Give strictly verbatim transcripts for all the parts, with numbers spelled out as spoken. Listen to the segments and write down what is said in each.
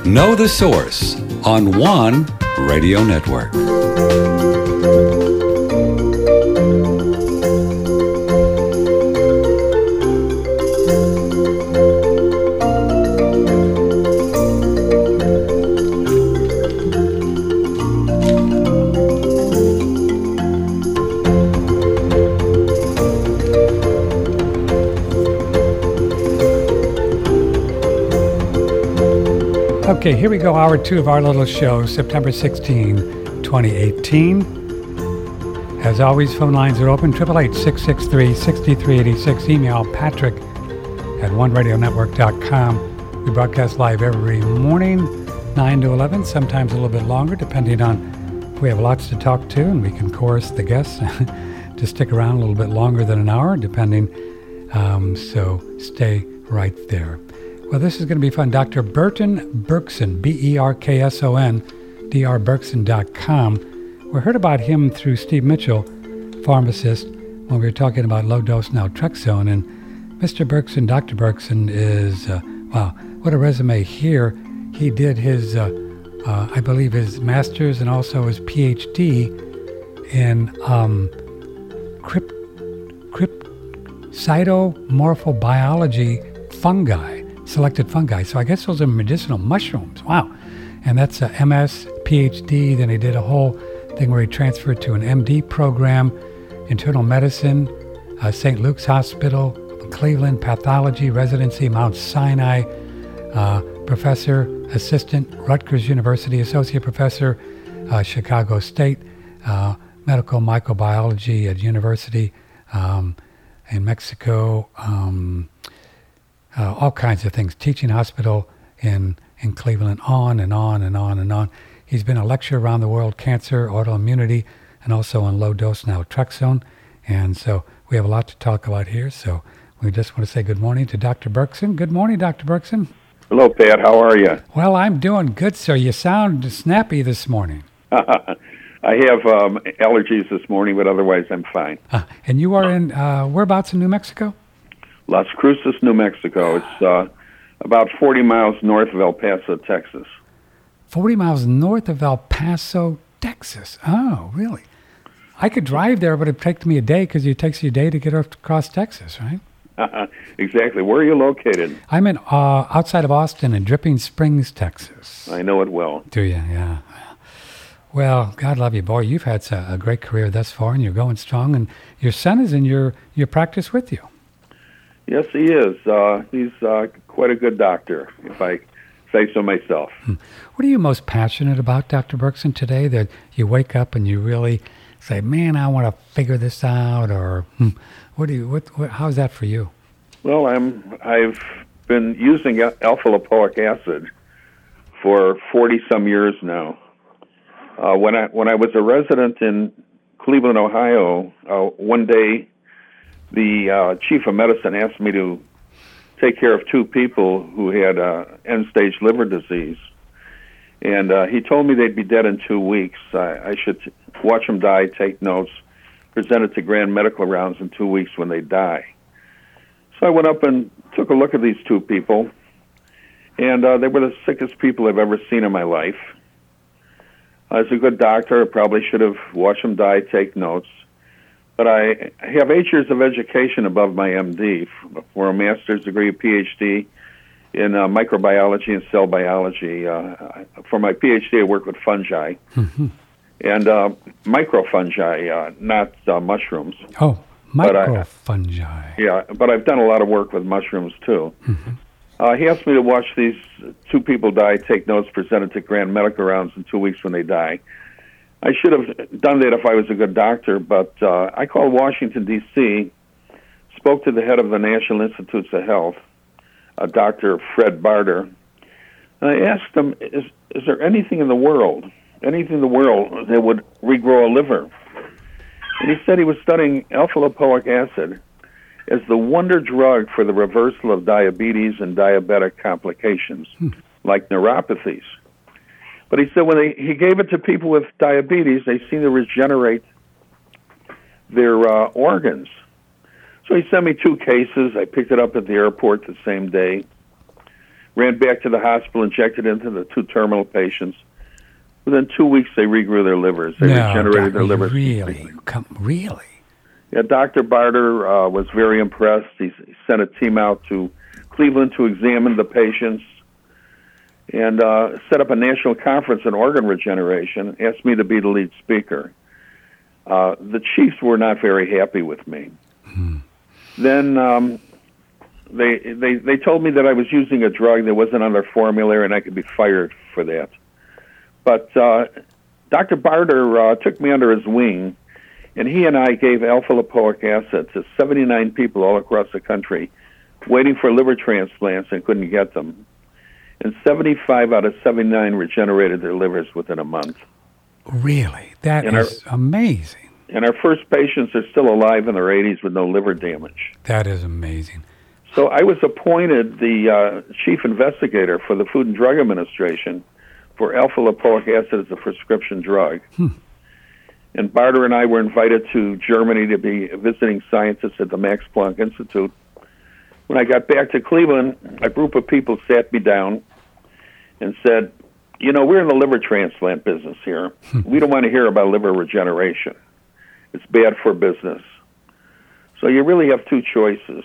Know the Source on One Radio Network. Okay, here we go, hour two of our little show, September sixteenth, twenty eighteen. As always, phone lines are open, eight eight eight, six six three, six three eight six. Email patrick at one radio network dot com. We broadcast live every morning, nine to eleven, sometimes a little bit longer, depending on if we have lots to talk to, and we can chorus the guests to stick around a little bit longer than an hour, depending. Um, so stay right there. Well, this is going to be fun. Doctor Burton Berkson, B E R K S O N, D R Berkson dot com. We heard about him through Steve Mitchell, pharmacist, when we were talking about low-dose naltrexone. And Mister Berkson, Doctor Berkson is, uh, wow, what a resume here. He did his, uh, uh, I believe, his master's and also his P H D in um, crypt, crypt, cytomorphobiology fungi. Selected fungi. So I guess those are medicinal mushrooms. Wow. And that's a M S, P H D. Then he did a whole thing where he transferred to an M D program, internal medicine, uh, Saint Luke's Hospital, Cleveland, pathology, residency, Mount Sinai, uh, professor, assistant, Rutgers University, associate professor, uh, Chicago State, uh, medical microbiology at university um, in Mexico, um, Uh, all kinds of things, teaching hospital in, in Cleveland, on and on and on and on. He's been a lecturer around the world, cancer, autoimmunity, and also on low-dose naltrexone. And so we have a lot to talk about here. So we just want to say good morning to Doctor Berkson. Good morning, Doctor Berkson. Hello, Pat. How are you? Well, I'm doing good, sir. You sound snappy this morning. I have um, allergies this morning, but otherwise I'm fine. Uh, and you are in, uh, whereabouts in New Mexico? Las Cruces, New Mexico. It's uh, about forty miles north of El Paso, Texas. forty miles north of El Paso, Texas. Oh, really? I could drive there, but it'd take me a day because it takes you a day to get across Texas, right? Exactly. Where are you located? I'm in uh, outside of Austin in Dripping Springs, Texas. I know it well. Do you? Yeah. Well, God love you, boy. You've had a great career thus far, and you're going strong. And your son is in your, your practice with you. Yes, he is. Uh, he's uh, quite a good doctor, if I say so myself. What are you most passionate about, Doctor Berkson, today? That you wake up and you really say, "Man, I want to figure this out," or hmm, what do you? What, what? How's that for you? Well, I'm. I've been using alpha lipoic acid for forty some years now. Uh, when I when I was a resident in Cleveland, Ohio, uh, one day, the uh, chief of medicine asked me to take care of two people who had uh, end-stage liver disease. And uh, he told me they'd be dead in two weeks. I, I should watch them die, take notes, present it to grand medical rounds in two weeks when they die. So I went up and took a look at these two people, and uh, they were the sickest people I've ever seen in my life. As a good doctor, I probably should have watched them die, take notes. But I have eight years of education above my M D for a master's degree, a P H D in uh, microbiology and cell biology. Uh, for my P H D, I work with fungi Mm-hmm. and uh, microfungi, uh, not uh, mushrooms. Oh, microfungi. Yeah, but I've done a lot of work with mushrooms, too. Mm-hmm. Uh, he asked me to watch these two people die, take notes, present it to grand medical rounds in two weeks when they die. I should have done that if I was a good doctor, but uh, I called Washington, D C, spoke to the head of the National Institutes of Health, uh, Doctor Fred Barter, and I asked him, is, is there anything in the world, anything in the world that would regrow a liver? And he said he was studying alpha-lipoic acid as the wonder drug for the reversal of diabetes and diabetic complications, hmm. like neuropathies. But he said when they, he gave it to people with diabetes, they seem to regenerate their uh, organs. So he sent me two cases. I picked it up at the airport the same day. ran back to the hospital, injected into the two terminal patients. Within two weeks, they regrew their livers. They no, regenerated doc, their livers. Really? Come, really? Yeah, Doctor Barter uh, was very impressed. He, he sent a team out to Cleveland to examine the patients and uh, set up a national conference on organ regeneration, asked me to be the lead speaker. Uh, the chiefs were not very happy with me. Hmm. Then um, they, they, they told me that I was using a drug that wasn't on their formulary and I could be fired for that. But uh, Doctor Barter uh, took me under his wing, and he and I gave alpha-lipoic acid to seventy-nine people all across the country waiting for liver transplants and couldn't get them. And seventy-five out of seventy-nine regenerated their livers within a month. Really? That and is our, amazing. And our first patients are still alive in their eighties with no liver damage. That is amazing. So I was appointed the uh, chief investigator for the Food and Drug Administration for alpha-lipoic acid as a prescription drug. Hmm. And Barter and I were invited to Germany to be visiting scientists at the Max Planck Institute. When I got back to Cleveland, a group of people sat me down and said, you know, we're in the liver transplant business here. We don't want to hear about liver regeneration. It's bad for business. So you really have two choices.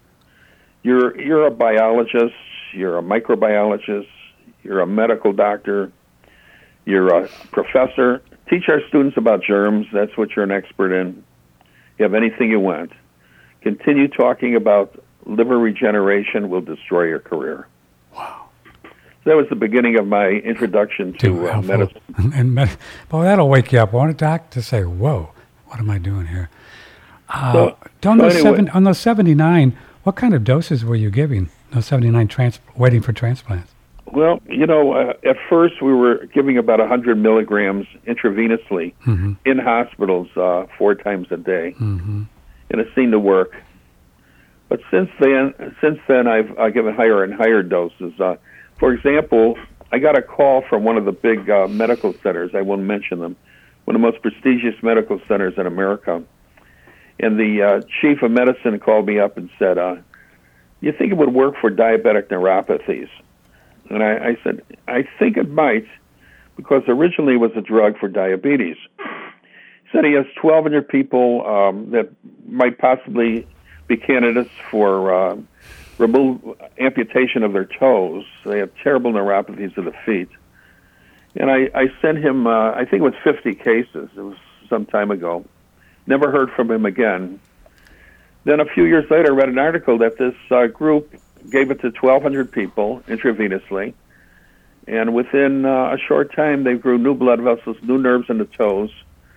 You're, you're a biologist, you're a microbiologist, you're a medical doctor, you're a professor. Teach our students about germs. That's what you're an expert in. You have anything you want. Continue talking about liver regeneration will destroy your career. Wow. So that was the beginning of my introduction to, to uh, medicine. And med- well, that'll wake you up, won't it, Doc, to say, whoa, what am I doing here? Uh, so, on, so those anyway, seven, on those seventy-nine, what kind of doses were you giving, those seventy-nine trans- waiting for transplants? Well, you know, uh, at first we were giving about one hundred milligrams intravenously mm-hmm. in hospitals uh, four times a day, mm-hmm. and it seemed to work. But since then, since then, I've uh, given higher and higher doses. Uh, for example, I got a call from one of the big uh, medical centers. I won't mention them. One of the most prestigious medical centers in America. And the uh, chief of medicine called me up and said, uh, "You think it would work for diabetic neuropathies?" And I, I said, "I think it might, because originally it was a drug for diabetes." He said he has twelve hundred people um, that might possibly be candidates for uh, remove amputation of their toes. They have terrible neuropathies of the feet. And I, I sent him, uh, I think it was fifty cases. It was some time ago. Never heard from him again. Then a few years later, I read an article that this uh, group gave it to twelve hundred people intravenously. And within uh, a short time, they grew new blood vessels, new nerves in the toes,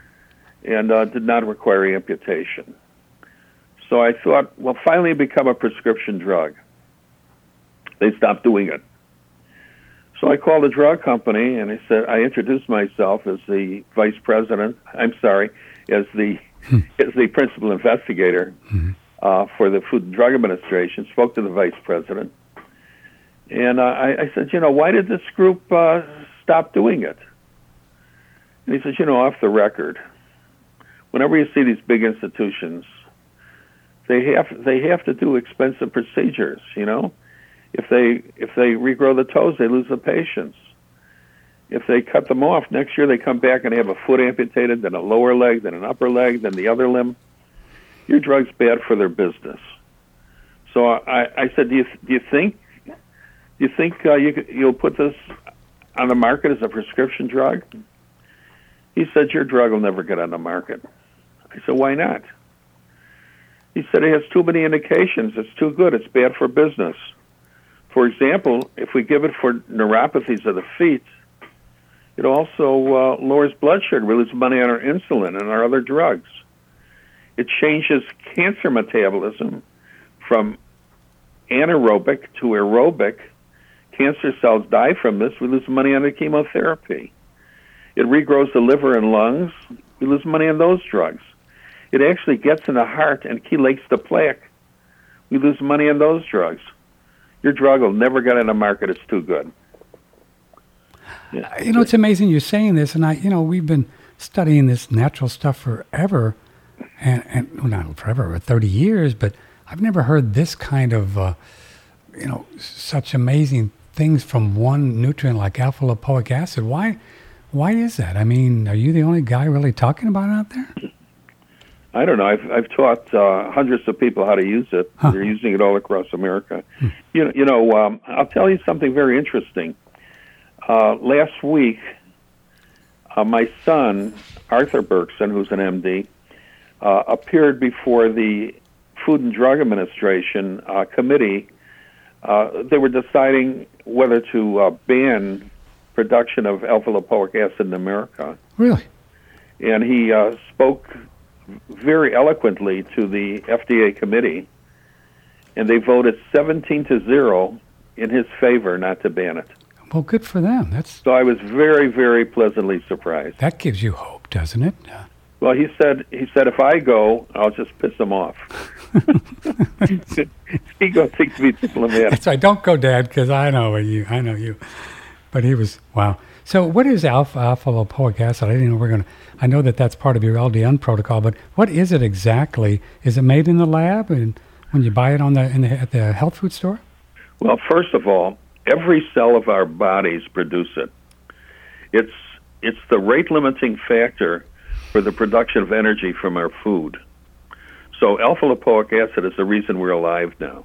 and uh, did not require amputation. So I thought, well, finally become a prescription drug. They stopped doing it. So I called the drug company, and I said, I introduced myself as the vice president, I'm sorry, as the hmm. as the principal investigator hmm. uh, for the Food and Drug Administration, spoke to the vice president. And uh, I, I said, you know, why did this group uh, stop doing it? And he says, you know, off the record, whenever you see these big institutions, they have they have to do expensive procedures, you know. If they if they regrow the toes, they lose the patients. If they cut them off, next year they come back and have a foot amputated, then a lower leg, then an upper leg, then the other limb. Your drug's bad for their business. So I, I said, do you do you think do you think uh, you you'll put this on the market as a prescription drug? He said, your drug will never get on the market. I said, why not? He said, it has too many indications. It's too good. It's bad for business. For example, if we give it for neuropathies of the feet, it also uh, lowers blood sugar. We lose money on our insulin and our other drugs. It changes cancer metabolism from anaerobic to aerobic. Cancer cells die from this. We lose money on the chemotherapy. It regrows the liver and lungs. We lose money on those drugs. It actually gets in the heart and chelates the plaque. We lose money on those drugs. Your drug will never get on the market. It's too good. Yeah. You know, it's amazing you're saying this, and I, you know, we've been studying this natural stuff forever, and, and well, not forever, but thirty years, but I've never heard this kind of, uh, you know, such amazing things from one nutrient like alpha-lipoic acid. Why, why is that? I mean, are you the only guy really talking about it out there? I don't know. I've I've taught uh, hundreds of people how to use it. Huh. They're using it all across America. Hmm. You know, you know. Um, I'll tell you something very interesting. Uh, last week, uh, my son Arthur Berkson, who's an M D, uh, appeared before the Food and Drug Administration uh, committee. Uh, they were deciding whether to uh, ban production of alpha-lipoic acid in America. Really? And he uh, spoke very eloquently to the F D A committee, and they voted seventeen to zero in his favor not to ban it. Well, good for them. That's So I was very, very pleasantly surprised. that gives you hope, doesn't it? Uh, Well, he said, he said, if I go, I'll just piss him off. He goes, thinks to be diplomatic. That's right. Don't go, Dad, because I know you. I know you. But he was wow. So, what is alpha alpha lipoic acid? I didn't know we we're going to. I know that that's part of your L D N protocol, but what is it exactly? Is it made in the lab, and when you buy it on the, in the at the health food store? Well, first of all, every cell of our bodies produce it. It's it's the rate limiting factor for the production of energy from our food. So alpha-lipoic acid is the reason we're alive now.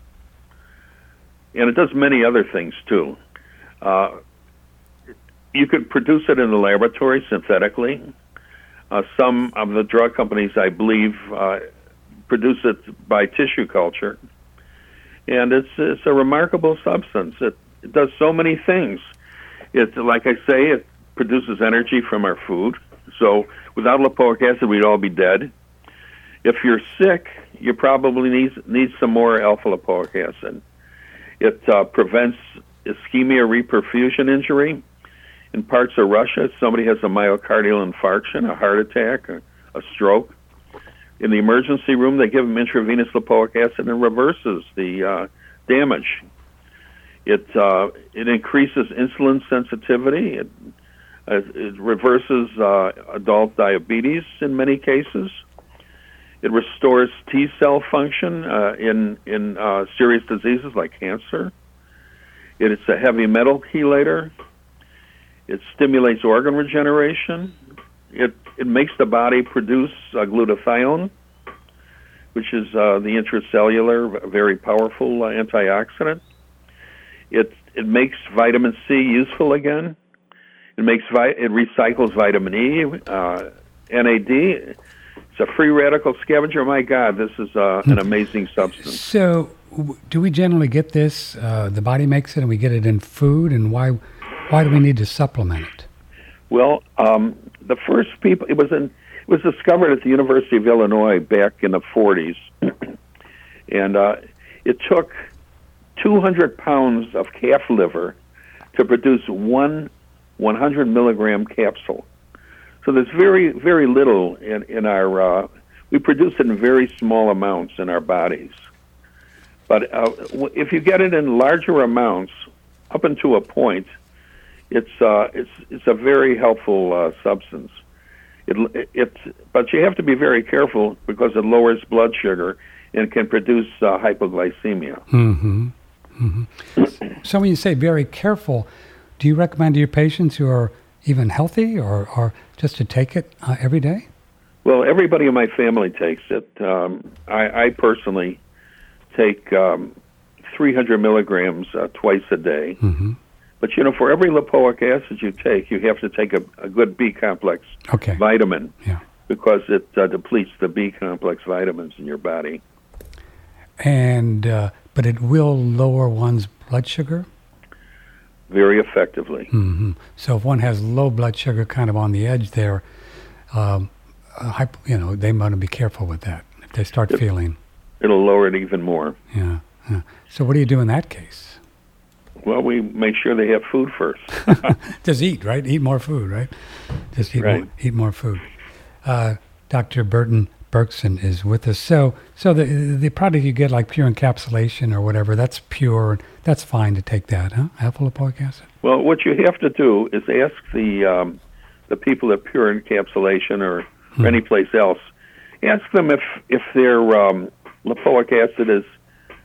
And it does many other things, too. Uh, you could produce it in the laboratory synthetically. Uh, some of the drug companies, I believe, uh, produce it by tissue culture. And it's it's a remarkable substance. It, it does so many things. It, like I say, it produces energy from our food. So without lipoic acid, we'd all be dead. If you're sick, you probably need, need some more alpha-lipoic acid. It uh, prevents ischemia reperfusion injury. In parts of Russia, if somebody has a myocardial infarction, a heart attack, a, a stroke. In the emergency room, they give them intravenous lipoic acid and reverses the uh, damage. It uh, it increases insulin sensitivity. It, it reverses uh, adult diabetes in many cases. It restores T cell function uh, in in uh, serious diseases like cancer. It is a heavy metal chelator. It stimulates organ regeneration. It it makes the body produce uh, glutathione, which is uh, the intracellular, very powerful uh, antioxidant. It it makes vitamin C useful again. It makes vi- it recycles vitamin E, uh, N A D. It's a free radical scavenger. My God, this is uh, an amazing substance. So, w- do we generally get this? Uh, the body makes it, and we get it in food. And why? Why do we need to supplement it? Well, um, the first people it was in it was discovered at the University of Illinois back in the forties, and uh, it took two hundred pounds of calf liver to produce one one hundred milligram capsule. So there's very, very little in, in our, uh, we produce it in very small amounts in our bodies. But uh, if you get it in larger amounts, up until a point, it's uh, it's it's a very helpful uh, substance. It, it, but you have to be very careful because it lowers blood sugar and can produce uh, hypoglycemia. Mm-hmm. Mm-hmm. So when you say very careful, do you recommend to your patients who are even healthy or, or just to take it uh, every day? Well, everybody in my family takes it. Um, I, I personally take um, three hundred milligrams uh, twice a day. Mm-hmm. But, you know, for every lipoic acid you take, you have to take a, a good B-complex okay. vitamin yeah. because it uh, depletes the B-complex vitamins in your body. And uh, but it will lower one's blood sugar? Very effectively. Mm-hmm. So if one has low blood sugar kind of on the edge there, um, uh, hypo, you know, they want to be careful with that if they start it, feeling. It'll lower it even more. Yeah, yeah. So what do you do in that case? Well, we make sure they have food first. Just eat, right? Eat more food, right? Just eat right. more, eat more food. Uh, Doctor Burton Berkson is with us. So, so the the product you get, like pure encapsulation or whatever, that's pure. That's fine to take that, huh? Alpha-lipoic acid. Well, what you have to do is ask the um, the people at Pure Encapsulation or, hmm. or any place else. Ask them if if their um, lipoic acid is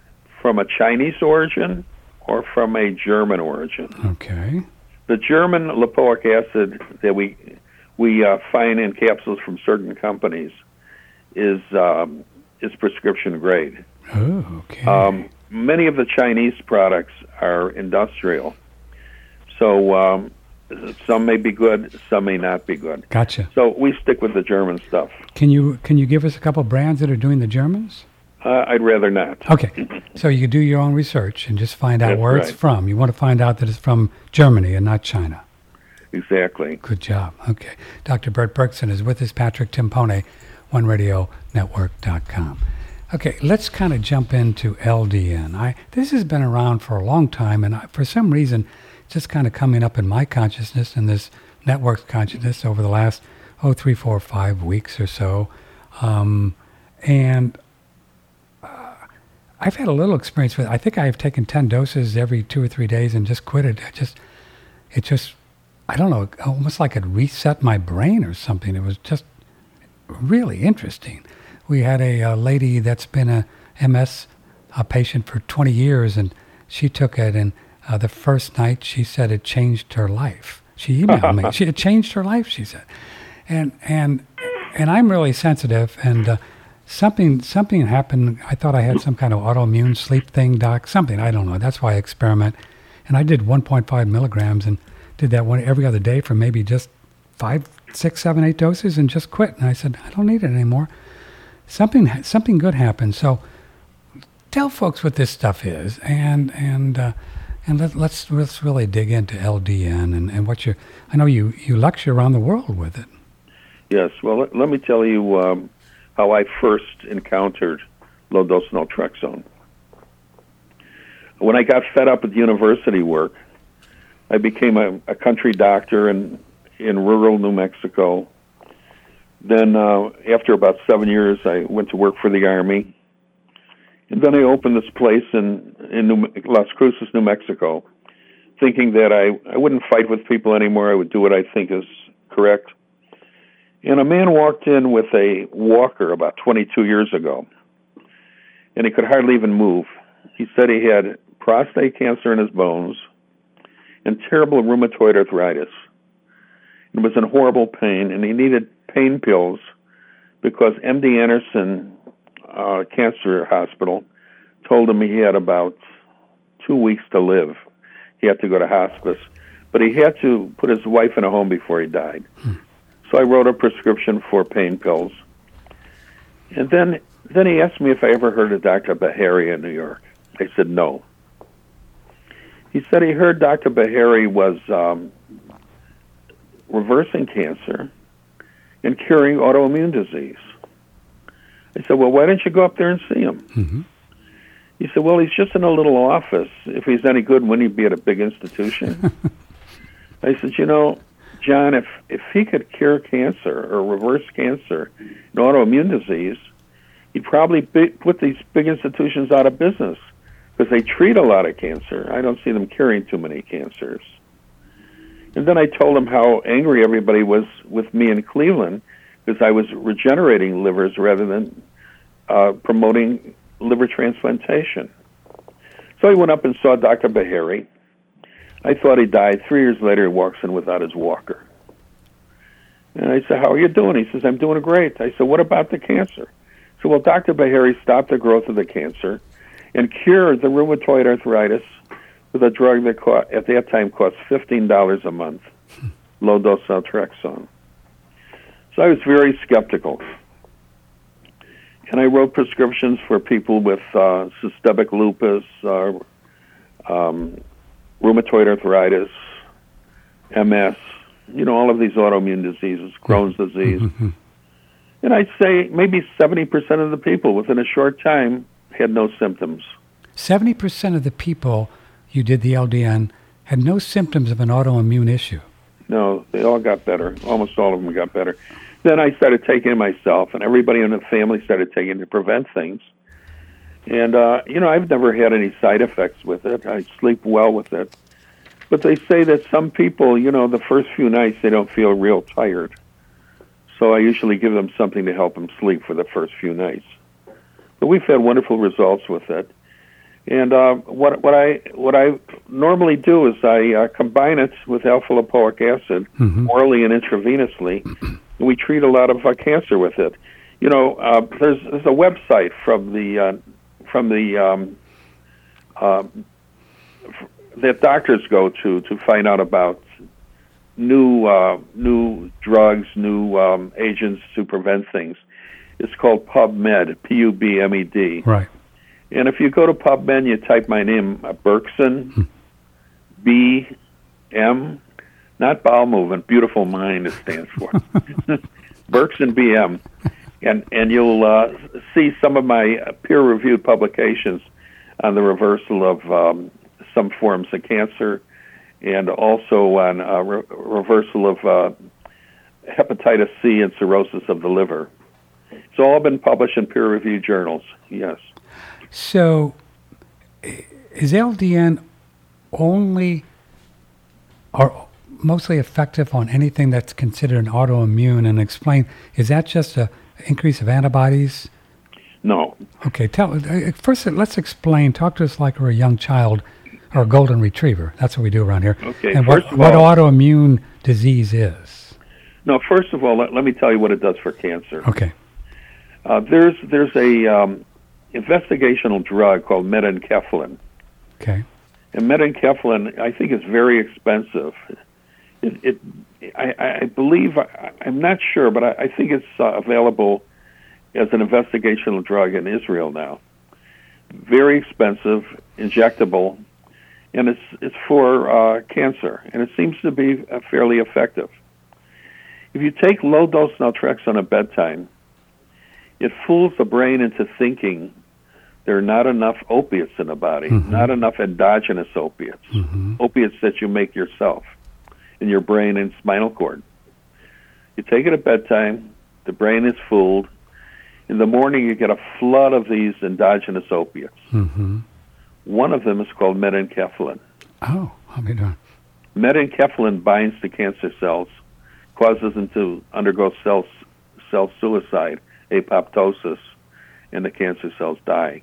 from a Chinese origin or from a German origin. Okay. The German lipoic acid that we we uh, find in capsules from certain companies is um, is prescription grade. Oh, okay. Um, many of the Chinese products are industrial, so um, some may be good, some may not be good. Gotcha. So we stick with the German stuff. Can you can you give us a couple brands that are doing the Germans? Uh, I'd rather not. Okay. So you do your own research and just find out That's where right. it's from. You want to find out that it's from Germany and not China. Exactly. Good job. Okay. Doctor Bert Bergson is with us. Patrick Timpone, one radio network dot com. Okay, let's kind of jump into L D N. I this has been around for a long time, and I, for some reason, it's just kind of coming up in my consciousness and this network's consciousness over the last oh three, four, five weeks or so, um, and uh, I've had a little experience with it. I think I've taken ten doses every two or three days and just quit it. I just, it just, I don't know, almost like it reset my brain or something. It was just really interesting. We had a, a lady that's been a M S a patient for twenty years, and she took it, and uh, the first night she said it changed her life. She emailed me. She, it changed her life, she said. And and and I'm really sensitive, and uh, something something happened. I thought I had some kind of autoimmune sleep thing, doc, something. I don't know. That's why I experiment. And I did one point five milligrams and did that one every other day for maybe just five, six, seven, eight doses and just quit. And I said, I don't need it anymore. Something something good happened. So tell folks what this stuff is, and and uh, and let, let's let's really dig into L D N and, and what you. I know you, you lecture around the world with it. Yes. Well, let, let me tell you um, how I first encountered low-dose naltrexone. When I got fed up with university work, I became a, a country doctor in in rural New Mexico. Then, uh, after about seven years, I went to work for the Army. And then I opened this place in, in New, Las Cruces, New Mexico, thinking that I, I wouldn't fight with people anymore. I would do what I think is correct. And a man walked in with a walker about twenty-two years ago, and he could hardly even move. He said he had prostate cancer in his bones and terrible rheumatoid arthritis. It was in horrible pain, and he needed pain pills because M D Anderson uh, Cancer Hospital told him he had about two weeks to live. He had to go to hospice, but he had to put his wife in a home before he died. Hmm. So I wrote a prescription for pain pills. And then then he asked me if I ever heard of Doctor Beharry in New York. I said no. He said he heard Doctor Beharry was um, reversing cancer and curing autoimmune disease. I said, well, why don't you go up there and see him? Mm-hmm. He said, well, he's just in a little office. If he's any good, wouldn't he be at a big institution? I said, you know, John, if, if he could cure cancer or reverse cancer and autoimmune disease, he'd probably be, put these big institutions out of business because they treat a lot of cancer. I don't see them curing too many cancers. And then I told him how angry everybody was with me in Cleveland because I was regenerating livers rather than uh, promoting liver transplantation. So he went up and saw Doctor Beharry. I thought he died. Three years later, he walks in without his walker. And I said, how are you doing? He says, I'm doing great. I said, what about the cancer? So, well, Doctor Beharry stopped the growth of the cancer and cured the rheumatoid arthritis with a drug that cost, at that time cost fifteen dollars a month, low-dose naltrexone. So I was very skeptical. And I wrote prescriptions for people with uh, systemic lupus, uh, um, rheumatoid arthritis, M S, you know, all of these autoimmune diseases, Crohn's disease. Mm-hmm. And I'd say maybe seventy percent of the people within a short time had no symptoms. seventy percent of the people you did the L D N had no symptoms of an autoimmune issue. No, they all got better. Almost all of them got better. Then I started taking it myself, and everybody in the family started taking it to prevent things. And, uh, you know, I've never had any side effects with it. I sleep well with it. But they say that some people, you know, the first few nights they don't feel real tired. So I usually give them something to help them sleep for the first few nights. But we've had wonderful results with it. And uh, what what I what I normally do is I uh, combine it with alpha-lipoic acid Mhm. orally and intravenously, and we treat a lot of uh, cancer with it. You know, uh, there's there's a website from the uh, from the um, uh, f- that doctors go to to find out about new uh, new drugs, new um, agents to prevent things. It's called PubMed, P U B M E D. Right. And if you go to PubMed, you type my name, uh, Berkson, B M, not bowel movement, beautiful mind it stands for. Berkson B M. And and you'll uh, see some of my peer-reviewed publications on the reversal of um, some forms of cancer, and also on uh, re- reversal of uh, hepatitis C and cirrhosis of the liver. It's all been published in peer-reviewed journals, yes. So, i- is L D N only or mostly effective on anything that's considered an autoimmune? And explain, is that just a increase of antibodies? No. Okay, tell uh, first. Let's explain. Talk to us like we're a young child or a golden retriever. That's what we do around here. Okay, And first what, of what all- autoimmune disease is? No, first of all, let, let me tell you what it does for cancer. Okay. Uh, there's there's a um, investigational drug called medenkephalin. Okay. And medenkephalin, I think, is very expensive. It, it I, I believe, I, I'm not sure, but I, I think it's uh, available as an investigational drug in Israel now. Very expensive, injectable, and it's it's for uh, cancer, and it seems to be uh, fairly effective. If you take low-dose naltrexone at bedtime, it fools the brain into thinking there are not enough opiates in the body, Mhm. not enough endogenous opiates, Mm-hmm. opiates that you make yourself in your brain and spinal cord. You take it at bedtime, the brain is fooled. In the morning, you get a flood of these endogenous opiates. Mm-hmm. One of them is called medenkephalin. Oh, how be doing? Medenkephalin binds to cancer cells, causes them to undergo cell, cell suicide, apoptosis, and the cancer cells die.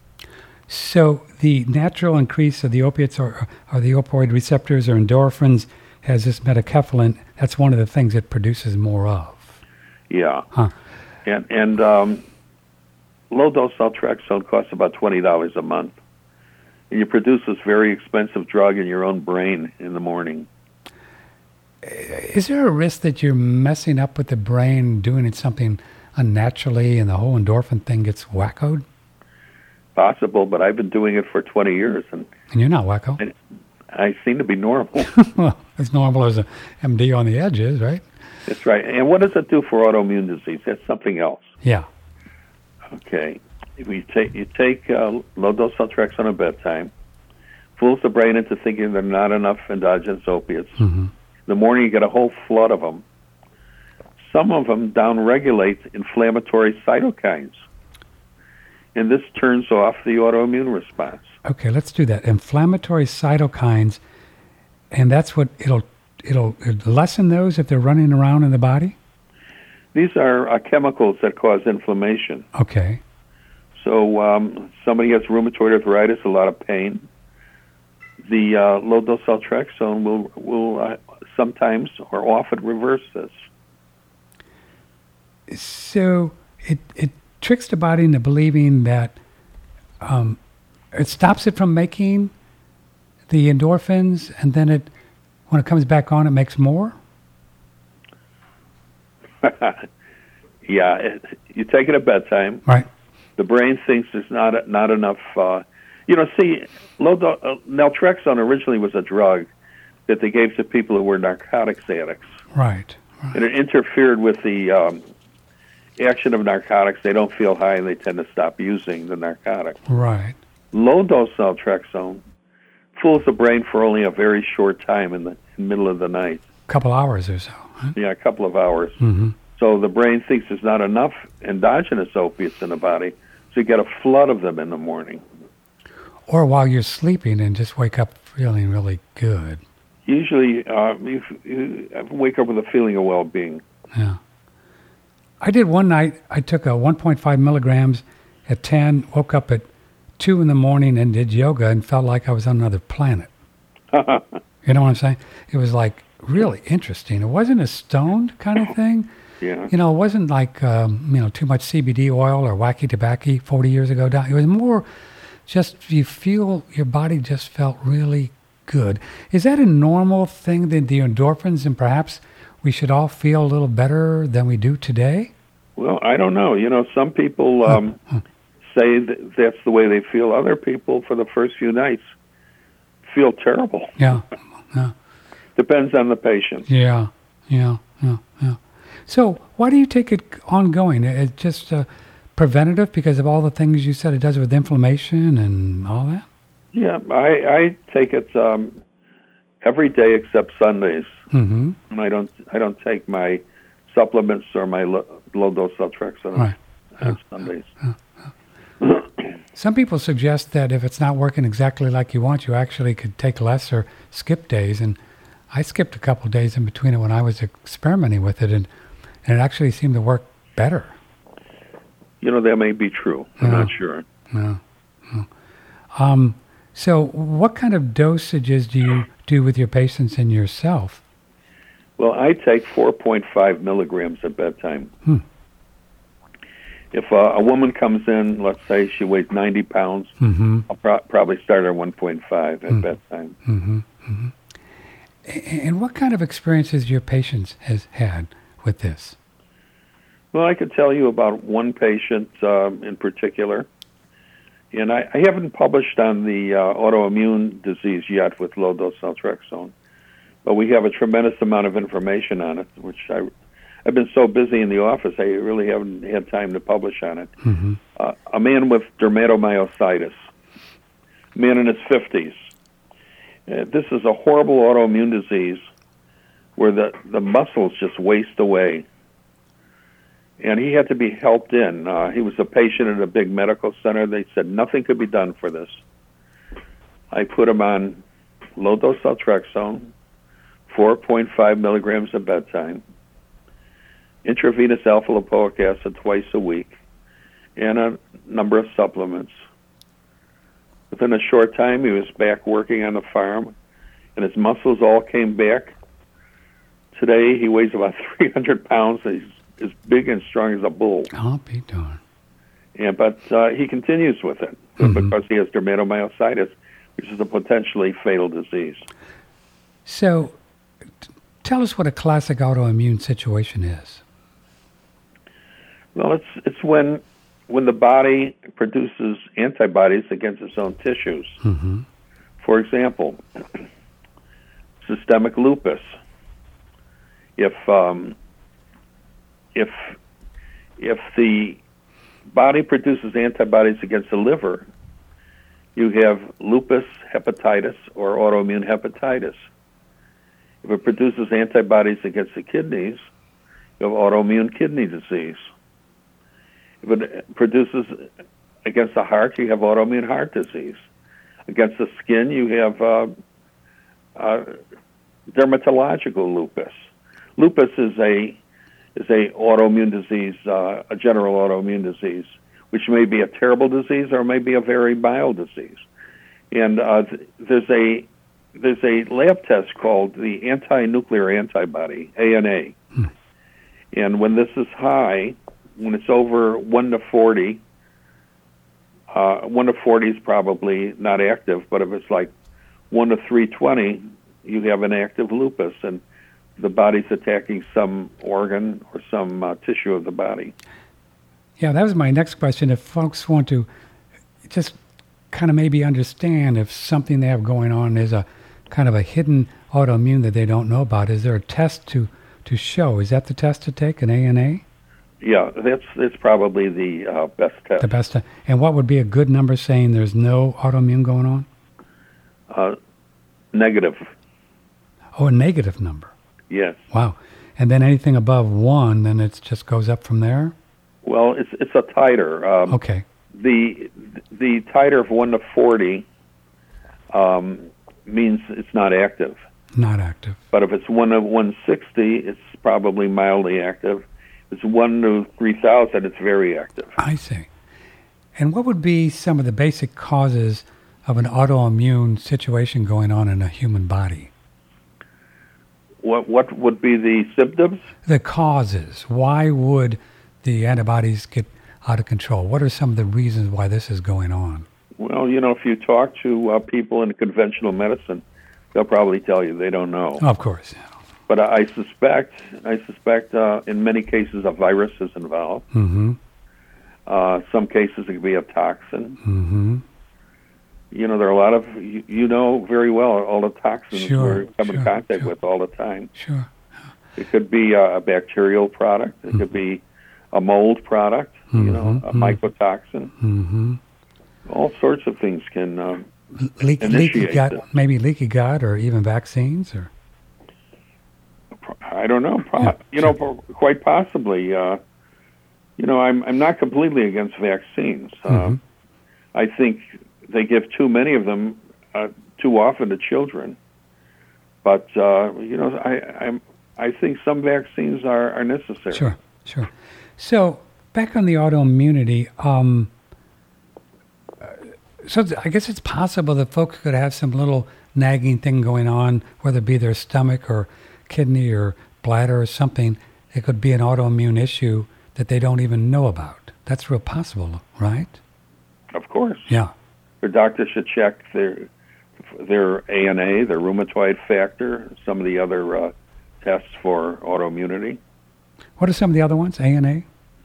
So the natural increase of the opiates or, or the opioid receptors or endorphins has this metacaphalin. That's one of the things it produces more of. Yeah. Huh. And, and um, low-dose naltrexone costs about twenty dollars a month. And you produce this very expensive drug in your own brain in the morning. Is there a risk that you're messing up with the brain, doing it something unnaturally, and the whole endorphin thing gets wackoed? Possible, but I've been doing it for twenty years, and And you're not wacko. And- I seem to be normal. Well, as normal as a M D on the edge is, right? That's right. And what does it do for autoimmune disease? That's something else. Yeah. Okay. If you take you take uh, low-dose naltrexone at bedtime, fools the brain into thinking there are not enough endogenous opiates. Mm-hmm. In the morning, you get a whole flood of them. Some of them downregulate inflammatory cytokines, and this turns off the autoimmune response. Okay, let's do that. Inflammatory cytokines, and that's what it'll it'll, it'll lessen those if they're running around in the body. These are uh, chemicals that cause inflammation. Okay. So um, somebody has rheumatoid arthritis, a lot of pain. The uh, low-dose naltrexone will will uh, sometimes or often reverse this. So it it tricks the body into believing that um, it stops it from making the endorphins, and then it, when it comes back on, it makes more. Yeah, it, you take it at bedtime. Right. The brain thinks there's not not enough. Uh, you know, see, low do- uh, naltrexone originally was a drug that they gave to people who were narcotics addicts, Right. Right. and it interfered with the um, action of narcotics. They don't feel high, and they tend to stop using the narcotic. Right. Low-dose naltrexone fools the brain for only a very short time in the, in the middle of the night. Couple hours or so. Huh? Yeah, a couple of hours. Mm-hmm. So the brain thinks there's not enough endogenous opiates in the body, so you get a flood of them in the morning. Or while you're sleeping and just wake up feeling really good. Usually, uh, you, you wake up with a feeling of well-being. Yeah. I did one night. I took a one point five milligrams at ten, woke up at two in the morning and did yoga and felt like I was on another planet. You know what I'm saying? It was like really interesting. It wasn't a stoned kind of thing. Yeah. You know, it wasn't like, um, you know, too much C B D oil or wacky tobacco forty years ago. It was more just you feel your body just felt really good. Is that a normal thing, that the endorphins, and perhaps we should all feel a little better than we do today? Well, I don't know. You know, some people um, huh. Huh. say that that's the way they feel. Other people, for the first few nights, feel terrible. Yeah. yeah. Depends on the patient. Yeah. Yeah. Yeah. Yeah. So why do you take it ongoing? It's just uh, preventative because of all the things you said it does with inflammation and all that? Yeah, I, I take it um, every day except Sundays. Mm-hmm. And I don't I don't take my supplements or my low, low dose Celtrexone right. on uh, Sundays. Uh, uh. Some people suggest that if it's not working exactly like you want, you actually could take less or skip days. And I skipped a couple of days in between it when I was experimenting with it, and, and it actually seemed to work better. You know, that may be true. I'm no, not sure. No, no. Um, so what kind of dosages do you do with your patients and yourself? Well, I take four point five milligrams at bedtime. Hmm. If uh, a woman comes in, let's say she weighs ninety pounds, mm-hmm. I'll pro- probably start her one point five at mm-hmm. bedtime. Mm-hmm. Mm-hmm. And what kind of experiences your patients has had with this? Well, I could tell you about one patient um, in particular. And I, I haven't published on the uh, autoimmune disease yet with low-dose Celtrexone, but we have a tremendous amount of information on it, which I, I've been so busy in the office, I really haven't had time to publish on it. Mm-hmm. Uh, a man with dermatomyositis, a man in his fifties. Uh, this is a horrible autoimmune disease where the, the muscles just waste away. And he had to be helped in. Uh, he was a patient at a big medical center. They said nothing could be done for this. I put him on low-dose Celtrexone, four point five milligrams at bedtime, intravenous alpha-lipoic acid twice a week, and a number of supplements. Within a short time, he was back working on the farm, and his muscles all came back. Today, he weighs about three hundred pounds. He's as big and strong as a bull. I'll be darned. Yeah, but uh, he continues with it mm-hmm. because he has dermatomyositis, which is a potentially fatal disease. So, t- tell us what a classic autoimmune situation is. Well, it's it's when when the body produces antibodies against its own tissues. Mm-hmm. For example, systemic lupus. If um, if if the body produces antibodies against the liver, you have lupus hepatitis or autoimmune hepatitis. If it produces antibodies against the kidneys, you have autoimmune kidney disease. If it produces against the heart, you have autoimmune heart disease. Against the skin, you have uh, uh, dermatological lupus. Lupus is a is a autoimmune disease, uh, a general autoimmune disease, which may be a terrible disease or may be a very mild disease. And uh, th- there's a there's a lab test called the anti-nuclear antibody, A N A. Hmm. And when this is high, when it's over one to forty, uh, one to forty is probably not active, but if it's like one to three twenty, you have an active lupus, and the body's attacking some organ or some uh, tissue of the body. Yeah, that was my next question. If folks want to just kind of maybe understand if something they have going on is a kind of a hidden autoimmune that they don't know about, is there a test to, to show? Is that the test to take, an A N A? Yeah, that's that's probably the uh, best test. The best test. And what would be a good number saying there's no autoimmune going on? Uh, negative. Oh, a negative number. Yes. Wow. And then anything above one, then it just goes up from there? Well, it's it's a titer. Um, okay. The the titer of one to forty um, means it's not active. Not active. But if it's one to one sixty, it's probably mildly active. If it's one to three thousand, it's very active. I see. And what would be some of the basic causes of an autoimmune situation going on in a human body? What what would be the symptoms? The causes. Why would the antibodies get out of control? What are some of the reasons why this is going on? Well, you know, if you talk to uh, people in conventional medicine, they'll probably tell you they don't know. Of course. Yeah. But I suspect, I suspect, uh, in many cases, a virus is involved. Mm-hmm. Uh, some cases it could be a toxin. Mm-hmm. You know, there are a lot of, you, you know very well all the toxins Sure, we come sure, in contact sure. with all the time. Sure. It could be a, a bacterial product. It Mm-hmm. could be a mold product, you know, a Mhm, mhm. mycotoxin. Mm-hmm. All sorts of things can um, Le- leaky initiate gut, this. maybe leaky gut, or even vaccines, or I don't know. Pro- Yeah, you know, po- quite possibly. Uh, you know, I'm I'm not completely against vaccines. Uh, Mhm. I think they give too many of them uh, too often to children. But uh, you know, I I'm, I think some vaccines are, are necessary. sure, sure. So back on the autoimmunity. Um, uh, so th- I guess it's possible that folks could have some little nagging thing going on, whether it be their stomach or kidney or bladder or something. It could be an autoimmune issue that they don't even know about. That's real possible, right? Of course, Yeah. their doctor should check their their A N A, their rheumatoid factor, some of the other uh, tests for autoimmunity. What are some of the other ones? A N A?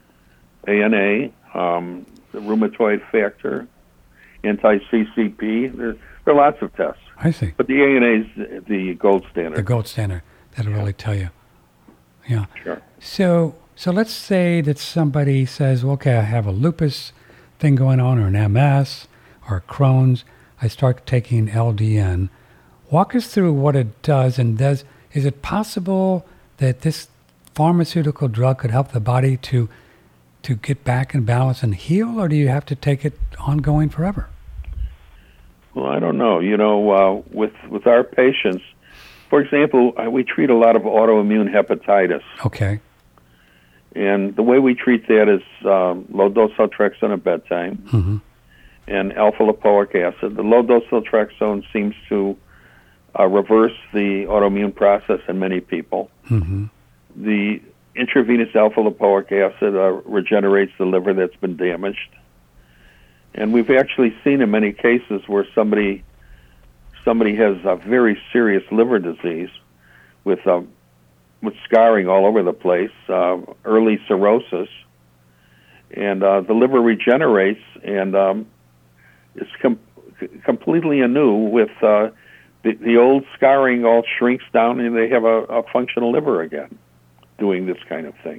A N A, um, the rheumatoid factor, anti-C C P. There, there are lots of tests, I see. but the A N A is the gold standard. The gold standard. That'll really tell you. Yeah. Sure. So, so let's say that somebody says, well, okay, I have a lupus thing going on, or an M S, or a Crohn's. I start taking L D N. Walk us through what it does, and does is it possible that this pharmaceutical drug could help the body to to get back in balance and heal, or do you have to take it ongoing forever? Well, I don't know. You know, uh, with with our patients, for example, uh, we treat a lot of autoimmune hepatitis, Okay. and the way we treat that is um, low dose naltrexone at bedtime Mm-hmm. and alpha lipoic acid. The low dose naltrexone seems to uh, reverse the autoimmune process in many people. Mm-hmm. The intravenous alpha lipoic acid uh, regenerates the liver that's been damaged. And we've actually seen in many cases where somebody somebody has a very serious liver disease with um, with scarring all over the place, uh, early cirrhosis, and uh, the liver regenerates and um, is com- completely anew with uh, the, the old scarring all shrinks down and they have a, a functional liver again doing this kind of thing.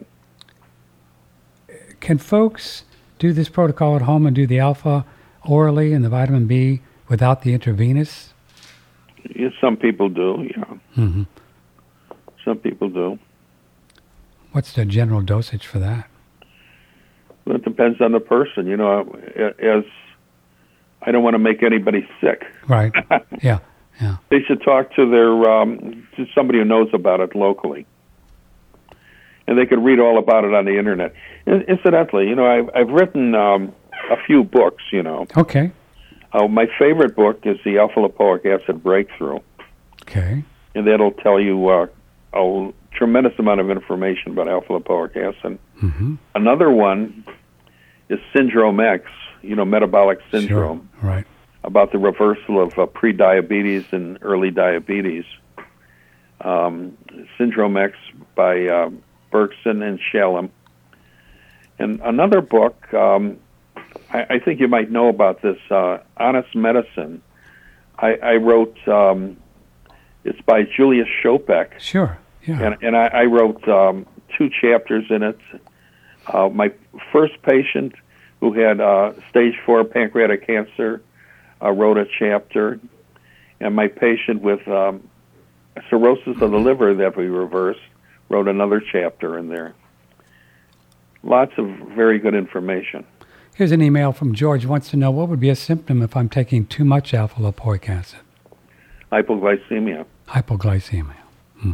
Can folks do this protocol at home and do the alpha orally and the vitamin B without the intravenous? Yeah, some people do, yeah. Mm-hmm. Some people do. What's the general dosage for that? Well, it depends on the person. You know, as I don't want to make anybody sick. Right. Yeah. Yeah. They should talk to their um, to somebody who knows about it locally, and they could read all about it on the internet. In- incidentally, you know, I've I've written um, a few books. You know, Okay. uh, my favorite book is the Alpha Lipoic Acid Breakthrough, Okay. and that'll tell you uh, a tremendous amount of information about alpha lipoic acid. Mm-hmm. Another one is Syndrome X, you know, metabolic syndrome, Sure. Right. about the reversal of uh, pre-diabetes and early diabetes. Um, Syndrome X by uh, Berkson and Shalem. And another book, um, I, I think you might know about this, uh, Honest Medicine. I, I wrote, um, it's by Julius Schopek, Sure. Yeah. and, and I, I wrote um, two chapters in it. Uh, my first patient who had uh, stage four pancreatic cancer uh, wrote a chapter, and my patient with um, cirrhosis of the liver that we reversed wrote another chapter in there. Lots of very good information. Here's an email from George. Wants to know what would be a symptom if I'm taking too much alpha lipoic acid. Hypoglycemia. Hypoglycemia. Hmm.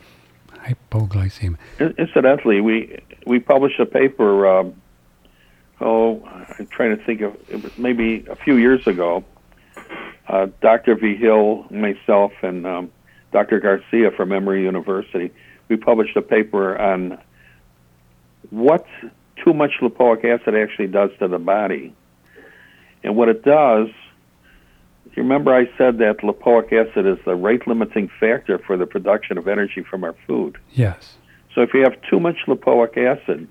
Hypoglycemia. In- Incidentally, we we published a paper um, oh, I'm trying to think of, it was maybe a few years ago, uh, Doctor Vigil, myself, and um, Doctor Garcia from Emory University, we published a paper on what too much lipoic acid actually does to the body. And what it does, you remember I said that lipoic acid is the rate-limiting factor for the production of energy from our food. Yes. So if you have too much lipoic acid,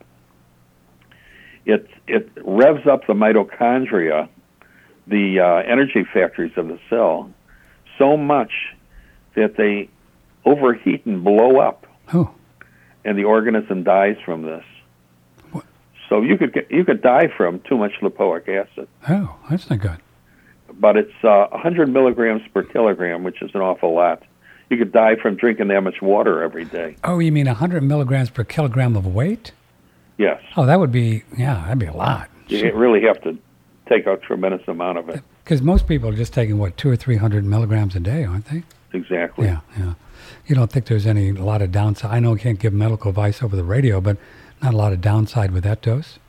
it it revs up the mitochondria, the uh, energy factories of the cell, so much that they overheat and blow up, oh. and the organism dies from this. What? So you could get, you could die from too much lipoic acid. Oh, that's not good. But it's uh, one hundred milligrams per kilogram, which is an awful lot. You could die from drinking that much water every day. Oh, you mean one hundred milligrams per kilogram of weight? Yes. Oh, that would be, yeah, that'd be a lot. You sure. really have to take a tremendous amount of it. Because most people are just taking, what, two or three hundred milligrams a day, aren't they? Exactly. Yeah, yeah. You don't think there's any, a lot of downside? I know you can't give medical advice over the radio, but not a lot of downside with that dose?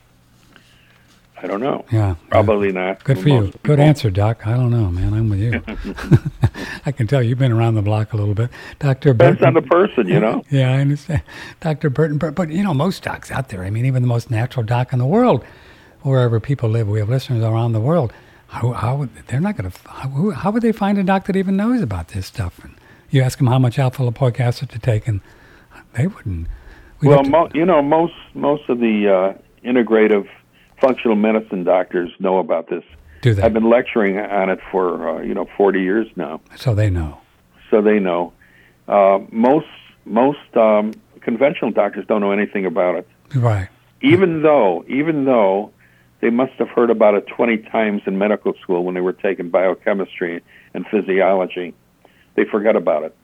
I don't know. Yeah. Probably yeah. not. Good for you. People. Good answer, Doc. I don't know, man. I'm with you. I can tell you've been around the block a little bit. Doctor Depends Burton. on the person, you know? Yeah, I understand. Doctor Burton, but, but, you know, most docs out there, I mean, even the most natural doc in the world, wherever people live, we have listeners around the world, how, how would, they're not going to, how, how would they find a doc that even knows about this stuff? And you ask them how much alpha lipoic acid to take, and they wouldn't. We'd well, to, mo- you know, most most of the uh, integrative functional medicine doctors know about this. Do they? I've been lecturing on it for, uh, you know, forty years now. So they know. So they know. Uh, most most um, conventional doctors don't know anything about it. Right. Even though, even though they must have heard about it twenty times in medical school when they were taking biochemistry and physiology. They forgot about it.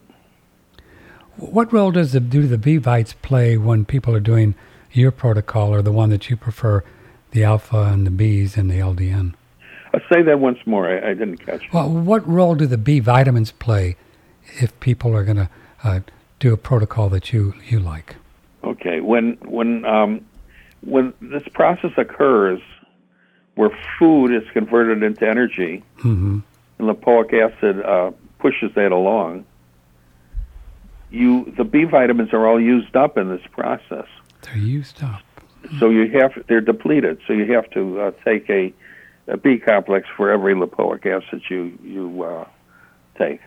What role does the do the B-Vites play when people are doing your protocol or the one that you prefer, the alpha and the B's and the L D N? I'll say that once more. I, I didn't catch it. Well, what role do the B vitamins play if people are going to uh, do a protocol that you, you like? Okay. When when um, when this process occurs where food is converted into energy, mm-hmm. and lipoic acid uh, pushes that along, you the B vitamins are all used up in this process. They're used up. So you have they're depleted. So you have to uh, take a, a B complex for every lipoic acid you you uh, take.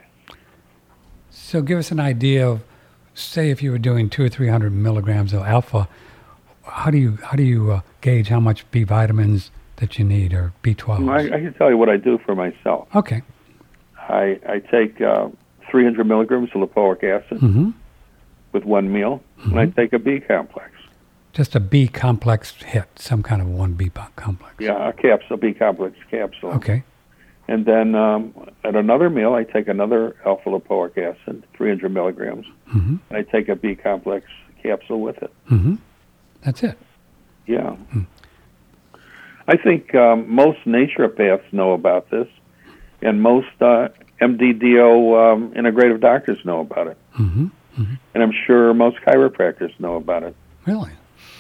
So give us an idea of, say, if you were doing two or three hundred milligrams of alpha, how do you how do you uh, gauge how much B vitamins that you need, or B twelve? I, I can tell you what I do for myself. Okay. I I take uh, three hundred milligrams of lipoic acid mm-hmm. with one meal, mm-hmm. and I take a B complex. Just a B complex hit, some kind of one B complex. Yeah, a capsule, B complex capsule. Okay. And then um, at another meal, I take another alpha lipoic acid, three hundred milligrams, mm-hmm. and I take a B complex capsule with it. Mm-hmm. That's it. Yeah. Mm. I think um, most naturopaths know about this, and most uh, M D D O um, integrative doctors know about it. Mm-hmm. Mm-hmm. And I'm sure most chiropractors know about it. Really?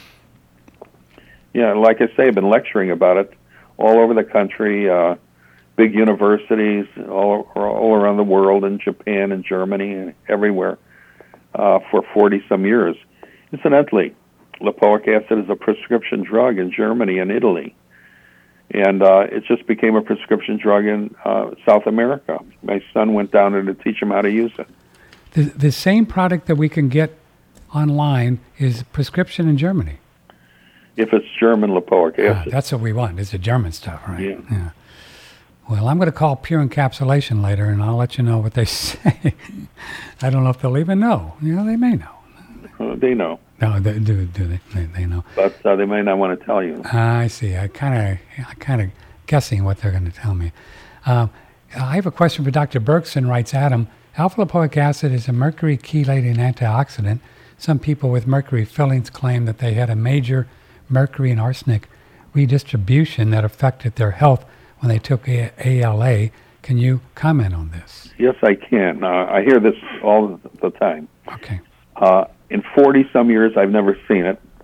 Yeah, like I say, I've been lecturing about it all over the country, uh, big universities all, all around the world, in Japan and Germany and everywhere, uh, for forty-some years. Incidentally, lipoic acid is a prescription drug in Germany and Italy. And uh, it just became a prescription drug in uh, South America. My son went down there to teach him how to use it. The, the same product that we can get online is prescription in Germany. If it's German lipoic acid. Ah, that's what we want. It's the German stuff, right? Yeah. yeah. Well, I'm going to call Pure Encapsulation later, and I'll let you know what they say. I don't know if they'll even know. You know, they may know. Uh, they know. No, they do. Do they? They, they know. But uh, they may not want to tell you. I see. I kind of, I kind of guessing what they're going to tell me. Um, I have a question for Doctor Bergson. Writes Adam, alpha lipoic acid is a mercury chelating antioxidant. Some people with mercury fillings claim that they had a major mercury and arsenic redistribution that affected their health when they took A L A. Can you comment on this? Yes, I can. Uh, I hear this all the time. Okay. Uh, in forty-some years, I've never seen it.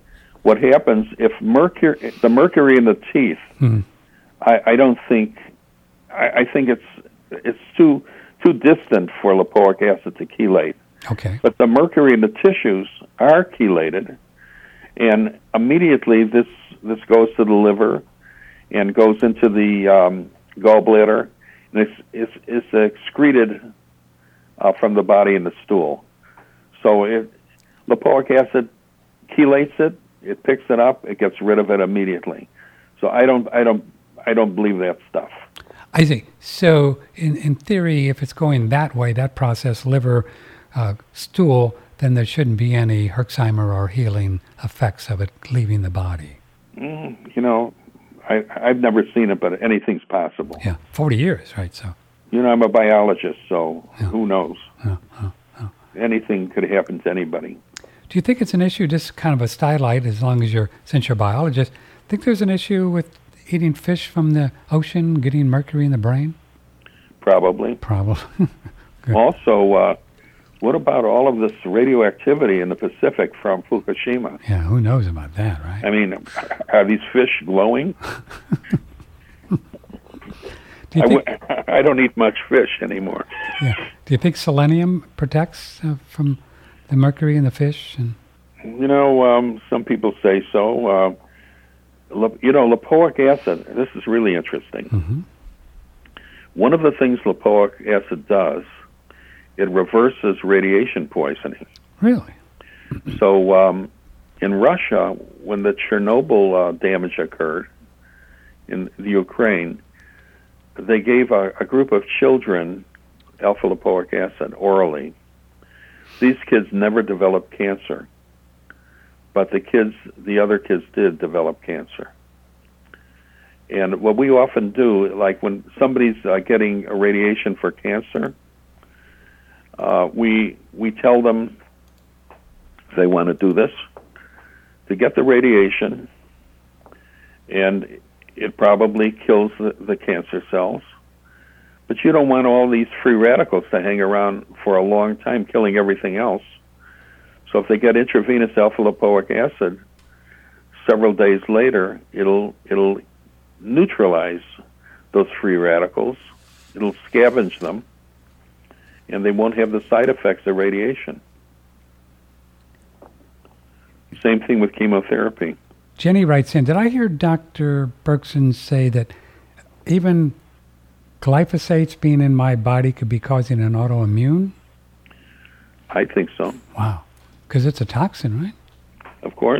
what happens if mercury, the mercury in the teeth, Hmm. I, I don't think, I, I think it's it's too too distant for lipoic acid to chelate. Okay. But the mercury in the tissues are chelated, and immediately this this goes to the liver and goes into the um, gallbladder, and it's it's, it's excreted uh, from the body in the stool. So if lipoic acid chelates it, it picks it up, it gets rid of it immediately. So I don't I don't I don't believe that stuff. I see. So in, in theory, if it's going that way, that process, liver, uh, stool, then there shouldn't be any Herxheimer or healing effects of it leaving the body. Mm, you know, I, I've never seen it, but anything's possible. Yeah, forty years, right? So. You know, I'm a biologist, so Yeah. who knows? Oh, oh, oh. Anything could happen to anybody. Do you think it's an issue, just kind of a stylite, as long as you're, since you're a biologist, think there's an issue with eating fish from the ocean, getting mercury in the brain? Probably. Probably. Good. Also, uh, what about all of this radioactivity in the Pacific from Fukushima? Yeah, who knows about that, right? I mean, are these fish glowing? Do you I, think, w- I don't eat much fish anymore. yeah. Do you think selenium protects uh, from the mercury in the fish? And You know, um, some people say so. Uh, lip- you know, lipoic acid, this is really interesting. Mhm. One of the things lipoic acid does, it reverses radiation poisoning. Really? So um, in Russia, when the Chernobyl uh, damage occurred in the Ukraine, they gave a, a group of children alpha lipoic acid orally. These kids never developed cancer, but the kids, the other kids did develop cancer. And what we often do, like when somebody's uh, getting a radiation for cancer, uh, we we tell them if they want to do this, to get the radiation, and it probably kills the, the cancer cells. But you don't want all these free radicals to hang around for a long time, killing everything else. So if they get intravenous alpha-lipoic acid, several days later, it'll it'll neutralize those free radicals. It'll scavenge them, and they won't have the side effects of radiation. Same thing with chemotherapy. Jenny writes in, did I hear Doctor Berkson say that even glyphosates being in my body could be causing an autoimmune? I think so, Wow. Because it's a toxin, right? of course.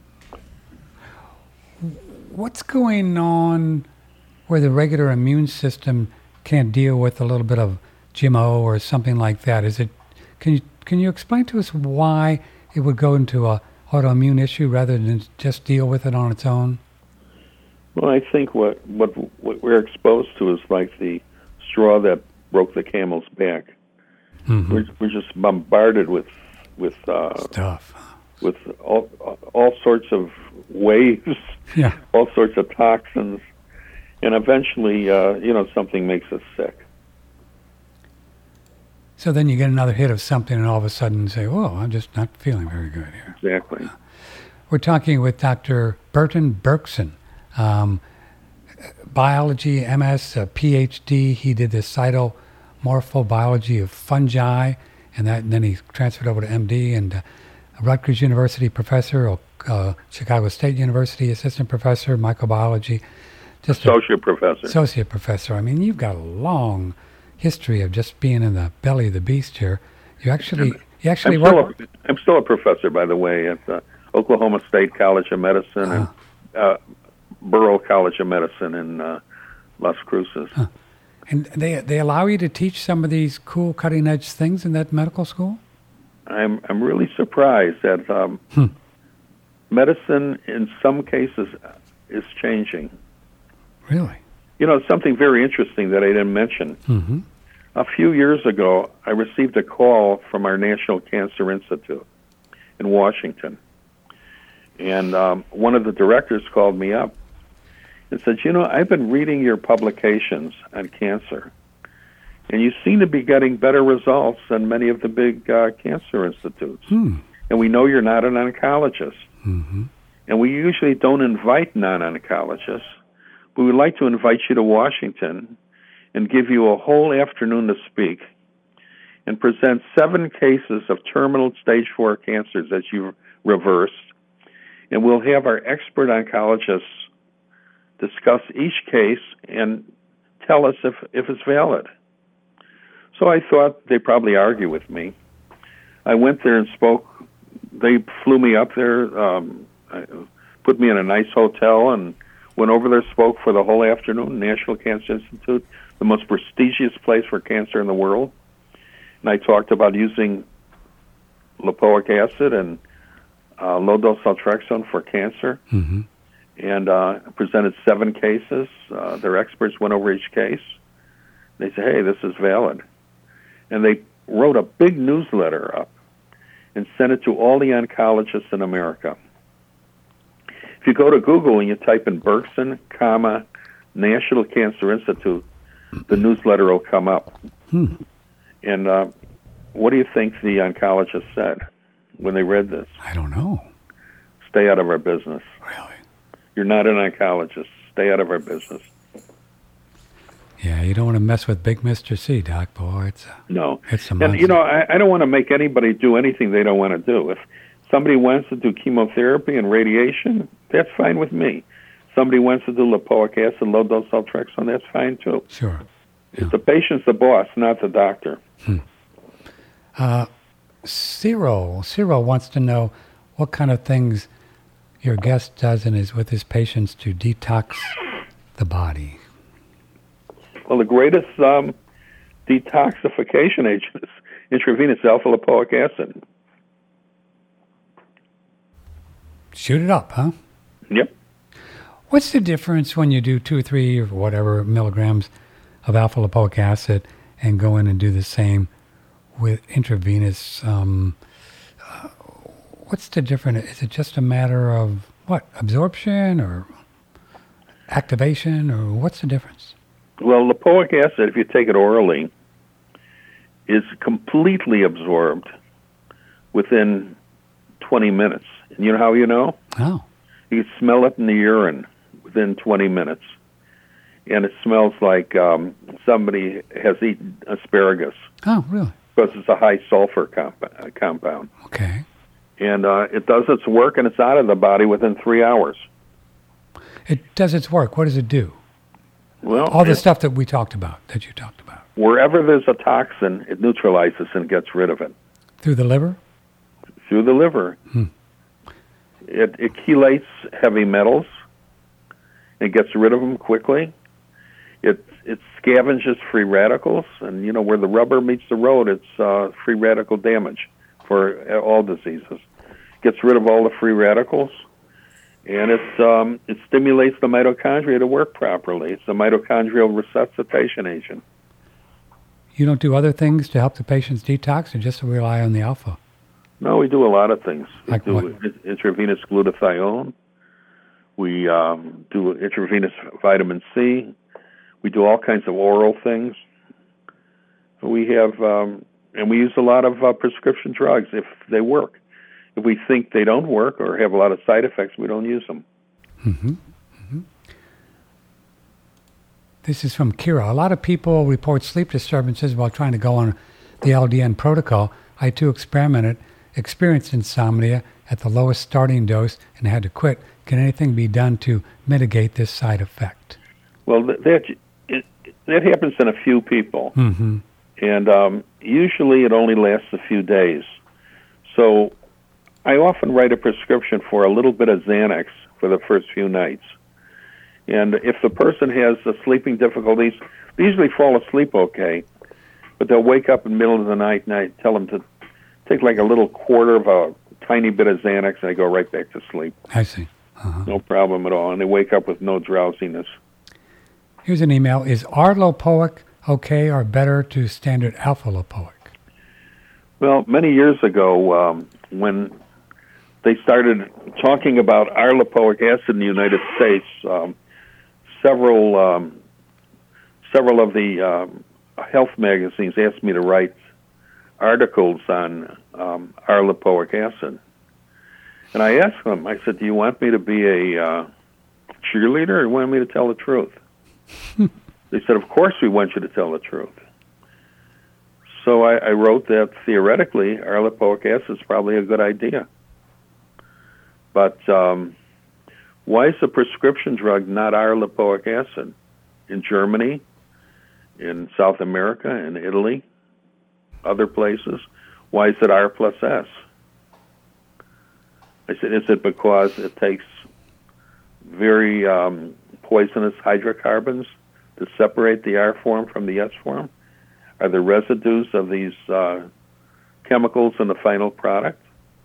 What's going on where the regular immune system can't deal with a little bit of G M O or something like that? Is it? Can you can you explain to us why it would go into a autoimmune issue rather than just deal with it on its own? Well, I think what, what what we're exposed to is like the straw that broke the camel's back. Mm-hmm. We're, we're just bombarded with with uh, Stuff. with all all sorts of waves, Yeah. all sorts of toxins, and eventually, uh, you know, something makes us sick. So then you get another hit of something and all of a sudden you say, whoa, I'm just not feeling very good here. Exactly. We're talking with Doctor Burton Berkson, um, biology, M S, uh, P H D. He did the cytomorphobiology of fungi, and, that, and then he transferred over to M D, and uh, Rutgers University professor, or uh, Chicago State University assistant professor, microbiology. Just a Associate professor. associate professor. I mean, you've got a long history of just being in the belly of the beast here. You actually, you actually I'm still, work. a, I'm still a professor, by the way, at uh, Oklahoma State College of Medicine and uh, Burrell College of Medicine in uh, Las Cruces. Huh. And they they allow you to teach some of these cool cutting edge things in that medical school? I'm I'm really surprised that um, Hmm. medicine, in some cases, is changing. Really? You know, something very interesting that I didn't mention. Mm-hmm. A few years ago, I received a call from our National Cancer Institute in Washington. And um, one of the directors called me up and said, you know, I've been reading your publications on cancer, and you seem to be getting better results than many of the big uh, cancer institutes. Hmm. And we know you're not an oncologist. Mm-hmm. And we usually don't invite non-oncologists. We would like to invite you to Washington and give you a whole afternoon to speak and present seven cases of terminal stage four cancers that you've reversed. And we'll have our expert oncologists discuss each case and tell us if, if it's valid. So I thought they'd probably argue with me. I went there and spoke. They flew me up there, um, put me in a nice hotel, and went over there, spoke for the whole afternoon, National Cancer Institute, the most prestigious place for cancer in the world. And I talked about using lipoic acid and uh, low-dose naltrexone for cancer, Mm-hmm. and uh, presented seven cases. Uh, their experts went over each case. They said, hey, this is valid. And they wrote a big newsletter up and sent it to all the oncologists in America. If you go to Google and you type in Berkson, comma, National Cancer Institute, the newsletter will come up. Hmm. And uh, what do you think the oncologist said when they read this? I don't know. Stay out of our business. Really? You're not an oncologist. Stay out of our business. Yeah, you don't want to mess with Big Mister C, Doc. Boy, it's a, No. it's a And, monster. you know, I, I don't want to make anybody do anything they don't want to do. If somebody wants to do chemotherapy and radiation, that's fine with me. Somebody wants to do lipoic acid, low-dose naltrexone, that's fine too. Sure. It's the patient's the boss, not the doctor. Uh, Cyril, Cyril wants to know what kind of things your guest does and is with his patients to detox the body. Well, the greatest um, detoxification agent is intravenous alpha-lipoic acid. Shoot it up, huh? Yep. What's the difference when you do two or three or whatever milligrams of alpha lipoic acid and go in and do the same with intravenous? Um, uh, what's the difference? Is it just a matter of what, absorption or activation, or what's the difference? Well, lipoic acid, if you take it orally, is completely absorbed within twenty minutes. And you know how you know? Oh, You can smell it in the urine within twenty minutes. And it smells like um, somebody has eaten asparagus oh, really? because it's a high sulfur comp- compound. Okay. And uh, it does its work, and it's out of the body within three hours. It does its work. What does it do? Well, All the it- stuff that we talked about, that you talked about. wherever there's a toxin, it neutralizes and gets rid of it Through the liver? through the liver. Hmm. It, it chelates heavy metals. It gets rid of them quickly. It it scavenges free radicals, and you know where the rubber meets the road, it's uh, free radical damage for all diseases. Gets rid of all the free radicals, and it's um, it stimulates the mitochondria to work properly. It's a mitochondrial resuscitation agent. You don't do other things to help the patients detox, or just rely on the alpha? No, we do a lot of things. We Like do what? in- intravenous glutathione. We um, do intravenous vitamin C. We do all kinds of oral things. We have, um, and we use a lot of uh, prescription drugs if they work. If we think they don't work or have a lot of side effects, we don't use them. Mm-hmm. Mm-hmm. This is from Kira. A lot of people report sleep disturbances while trying to go on the L D N protocol. I too experimented, experienced insomnia at the lowest starting dose and had to quit. Can anything be done to mitigate this side effect? Well, th- that it, that happens in a few people, Mm-hmm. and um, usually it only lasts a few days. So I often write a prescription for a little bit of Xanax for the first few nights. And if the person has uh, sleeping difficulties, they usually fall asleep okay, but they'll wake up in the middle of the night, and I tell them to take like a little quarter of a tiny bit of Xanax, and they go right back to sleep. I see. Uh-huh. No problem at all, and they wake up with no drowsiness. Here's an email. Is R-Lipoic okay or better to standard alpha-lipoic? Well, many years ago, um, when they started talking about R-lipoic acid in the United States, um, several um, several of the um, health magazines asked me to write articles on um, R-lipoic acid. And I asked them, I said, do you want me to be a uh, cheerleader or you want me to tell the truth? They said, of course we want you to tell the truth. So I, I wrote that theoretically, arlipoic acid is probably a good idea. But um, why is a prescription drug not arlipoic acid? In Germany, in South America, in Italy, other places, why is it R plus S? I said, is it because it takes very um, poisonous hydrocarbons to separate the R form from the S form? Are there residues of these uh, chemicals in the final product?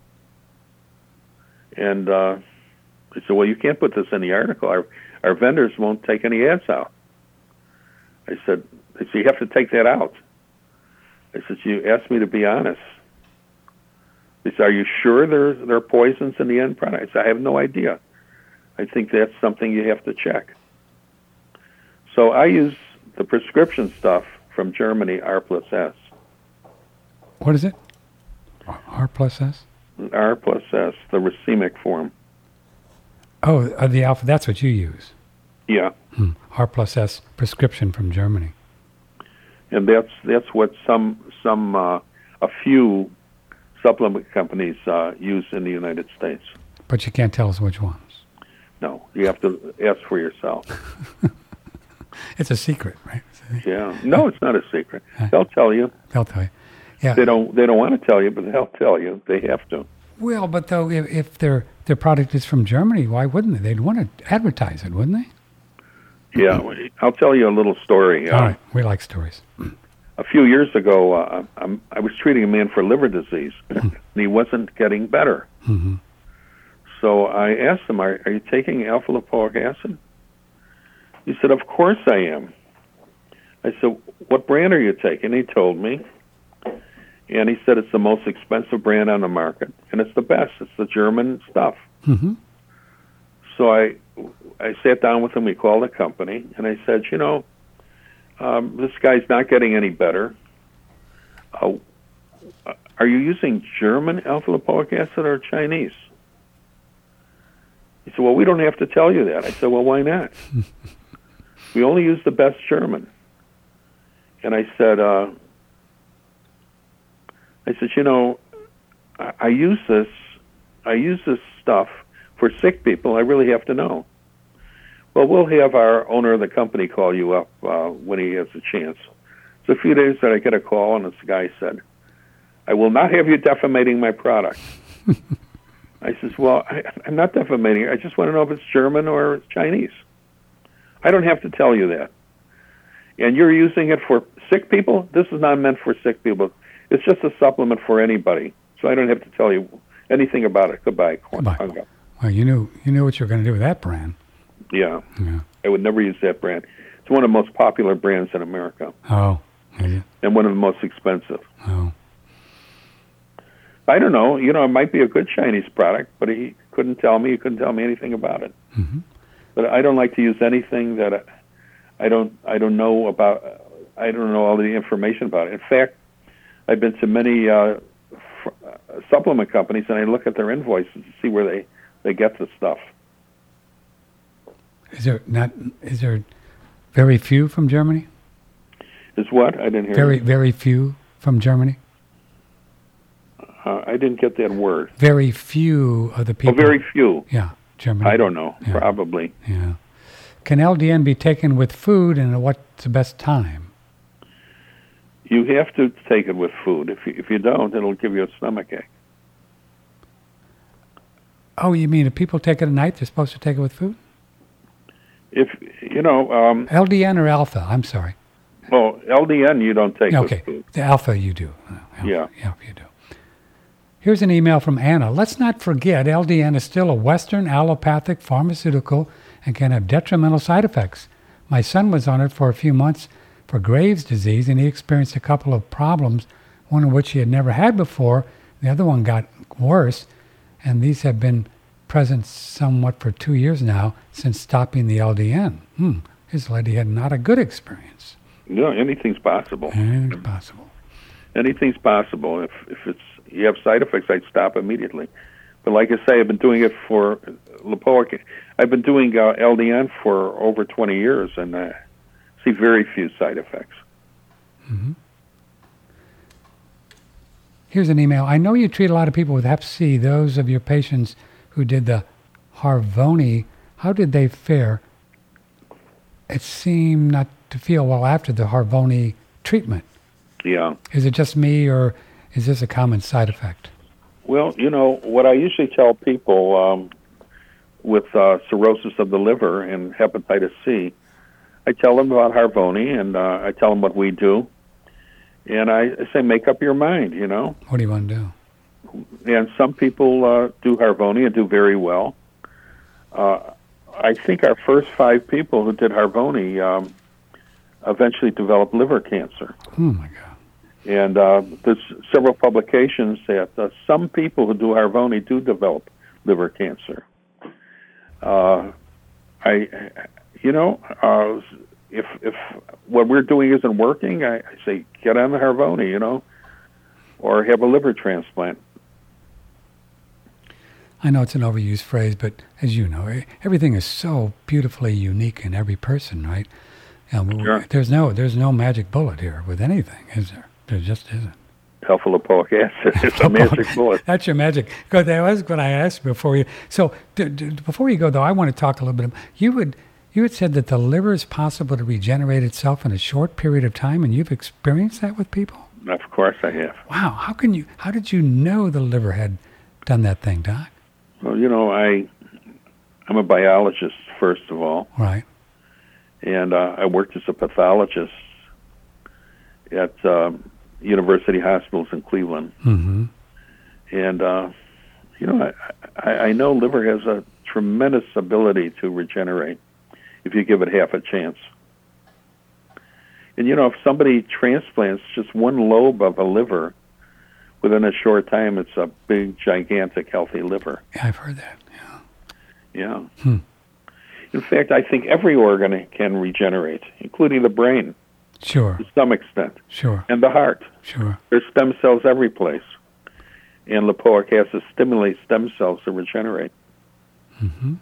And uh, I said, well, you can't put this in the article. Our, our vendors won't take any ads out. I said, they said, you have to take that out. I said, you asked me to be honest. They said, are you sure there, there are poisons in the end product? I said, I have no idea. I think that's something you have to check. So I use the prescription stuff from Germany, R plus S. What is it? R plus S? R plus S, the racemic form. Oh, uh, the alpha, that's what you use. Yeah. Hmm. R plus S prescription from Germany. And that's that's what some some uh, a few supplement companies uh, use in the United States. But you can't tell us which ones. No, you have to ask for yourself. It's a secret, right? Yeah. No, it's not a secret. They'll tell you. They'll tell you. Yeah. They don't they don't want to tell you, but they'll tell you. They have to. Well, but though if, if their their product is from Germany, why wouldn't they? They'd want to advertise it, wouldn't they? Yeah, I'll tell you a little story. All uh, right, we like stories. A few years ago, uh, I'm, I was treating a man for liver disease, and he wasn't getting better. Mm-hmm. So I asked him, are, are you taking alpha-lipoic acid? He said, of course I am. I said, what brand are you taking? He told me. And he said it's the most expensive brand on the market, and it's the best. It's the German stuff. Mm-hmm. So I I sat down with him. We called the company, and I said, you know, um, this guy's not getting any better. Uh, are you using German alpha-lipoic acid or Chinese? He said, well, we don't have to tell you that. I said, well, why not? We only use the best German. And I said, uh, I said, you know, I, I use this, I use this stuff for sick people. I really have to know. Well, we'll have our owner of the company call you up uh, when he has a chance. So a few days later, I get a call, and this guy said, I will not have you defamating my product. I says, well, I, I'm not defamating. I just want to know if it's German or it's Chinese. I don't have to tell you that. And you're using it for sick people? This is not meant for sick people. It's just a supplement for anybody. So I don't have to tell you anything about it. Goodbye. Goodbye. Well, you knew you knew what you were going to do with that brand. Yeah. Yeah. I would never use that brand. It's one of the most popular brands in America. Oh. Yeah. And one of the most expensive. Oh. I don't know. You know, it might be a good Chinese product, but he couldn't tell me. He couldn't tell me anything about it. Mm-hmm. But I don't like to use anything that I, I don't I don't know about. I don't know all the information about it. In fact, I've been to many uh, f- uh, supplement companies, and I look at their invoices to see where they, they get the stuff. Is there not? Is there very few from Germany? Is what? I didn't hear. Very, you. very few from Germany. Uh, I didn't get that word. Very few of the people. Oh, very few. Yeah, Germany. I don't know. Yeah. Probably. Yeah. Can L D N be taken with food, and at what's the best time? You have to take it with food. If you, if you don't, it'll give you a stomachache. Oh, you mean if people take it at night, they're supposed to take it with food? If you know, um, L D N or alpha? I'm sorry. Well, L D N you don't take Okay, with food. the alpha you do. Alpha, Yeah. Yeah, you do. Here's an email from Anna. Let's not forget L D N is still a Western allopathic pharmaceutical and can have detrimental side effects. My son was on it for a few months for Graves' disease, and he experienced a couple of problems, one of which he had never had before. The other one got worse, and these have been present somewhat for two years now since stopping the L D N. Hmm. His lady had not a good experience. No, anything's possible. Anything's possible. Anything's possible. If if it's you have side effects, I'd stop immediately. But like I say, I've been doing it for lipoic. I've been doing uh, L D N for over twenty years, and I see very few side effects. Mm-hmm. Here's an email. I know you treat a lot of people with hep C. Those of your patients who did the Harvoni, how did they fare? It seemed not to feel well after the Harvoni treatment. Yeah. Is it just me, or is this a common side effect? Well, you know, what I usually tell people um, with uh, cirrhosis of the liver and hepatitis C, I tell them about Harvoni, and uh, I tell them what we do. And I say, make up your mind, you know. What do you want to do? And some people uh, do Harvoni and do very well. Uh, I think our first five people who did Harvoni um, eventually developed liver cancer. Oh, my God. And uh, there's several publications that uh, some people who do Harvoni do develop liver cancer. Uh, I, you know, uh, if if what we're doing isn't working, I, I say get on the Harvoni, you know, or have a liver transplant. I know it's an overused phrase, but as you know, everything is so beautifully unique in every person, right? Um, Sure. There's no there's no magic bullet here with anything, is there? There just isn't. Alpha lipoic acid is a magic bullet. That's your magic. Because that was what I asked before you. So d- d- before you go, though, I want to talk a little bit. You would you had said that the liver is possible to regenerate itself in a short period of time, and you've experienced that with people? Of course I have. Wow. How can you? How did you know the liver had done that thing, Doc? Well, you know, I I'm a biologist first of all, Right. and uh, I worked as a pathologist at um, University Hospitals in Cleveland. Mm-hmm. And, uh, you know, I, I, I know liver has a tremendous ability to regenerate if you give it half a chance. And, you know, if somebody transplants just one lobe of a liver, within a short time, it's a big, gigantic, healthy liver. Yeah, I've heard that. Yeah. Yeah. Hmm. In fact, I think every organ can regenerate, including the brain, Sure. to some extent, Sure. and the heart. Sure. There's stem cells every place. And lipoic acid stimulates stem cells to regenerate. Mm-hmm.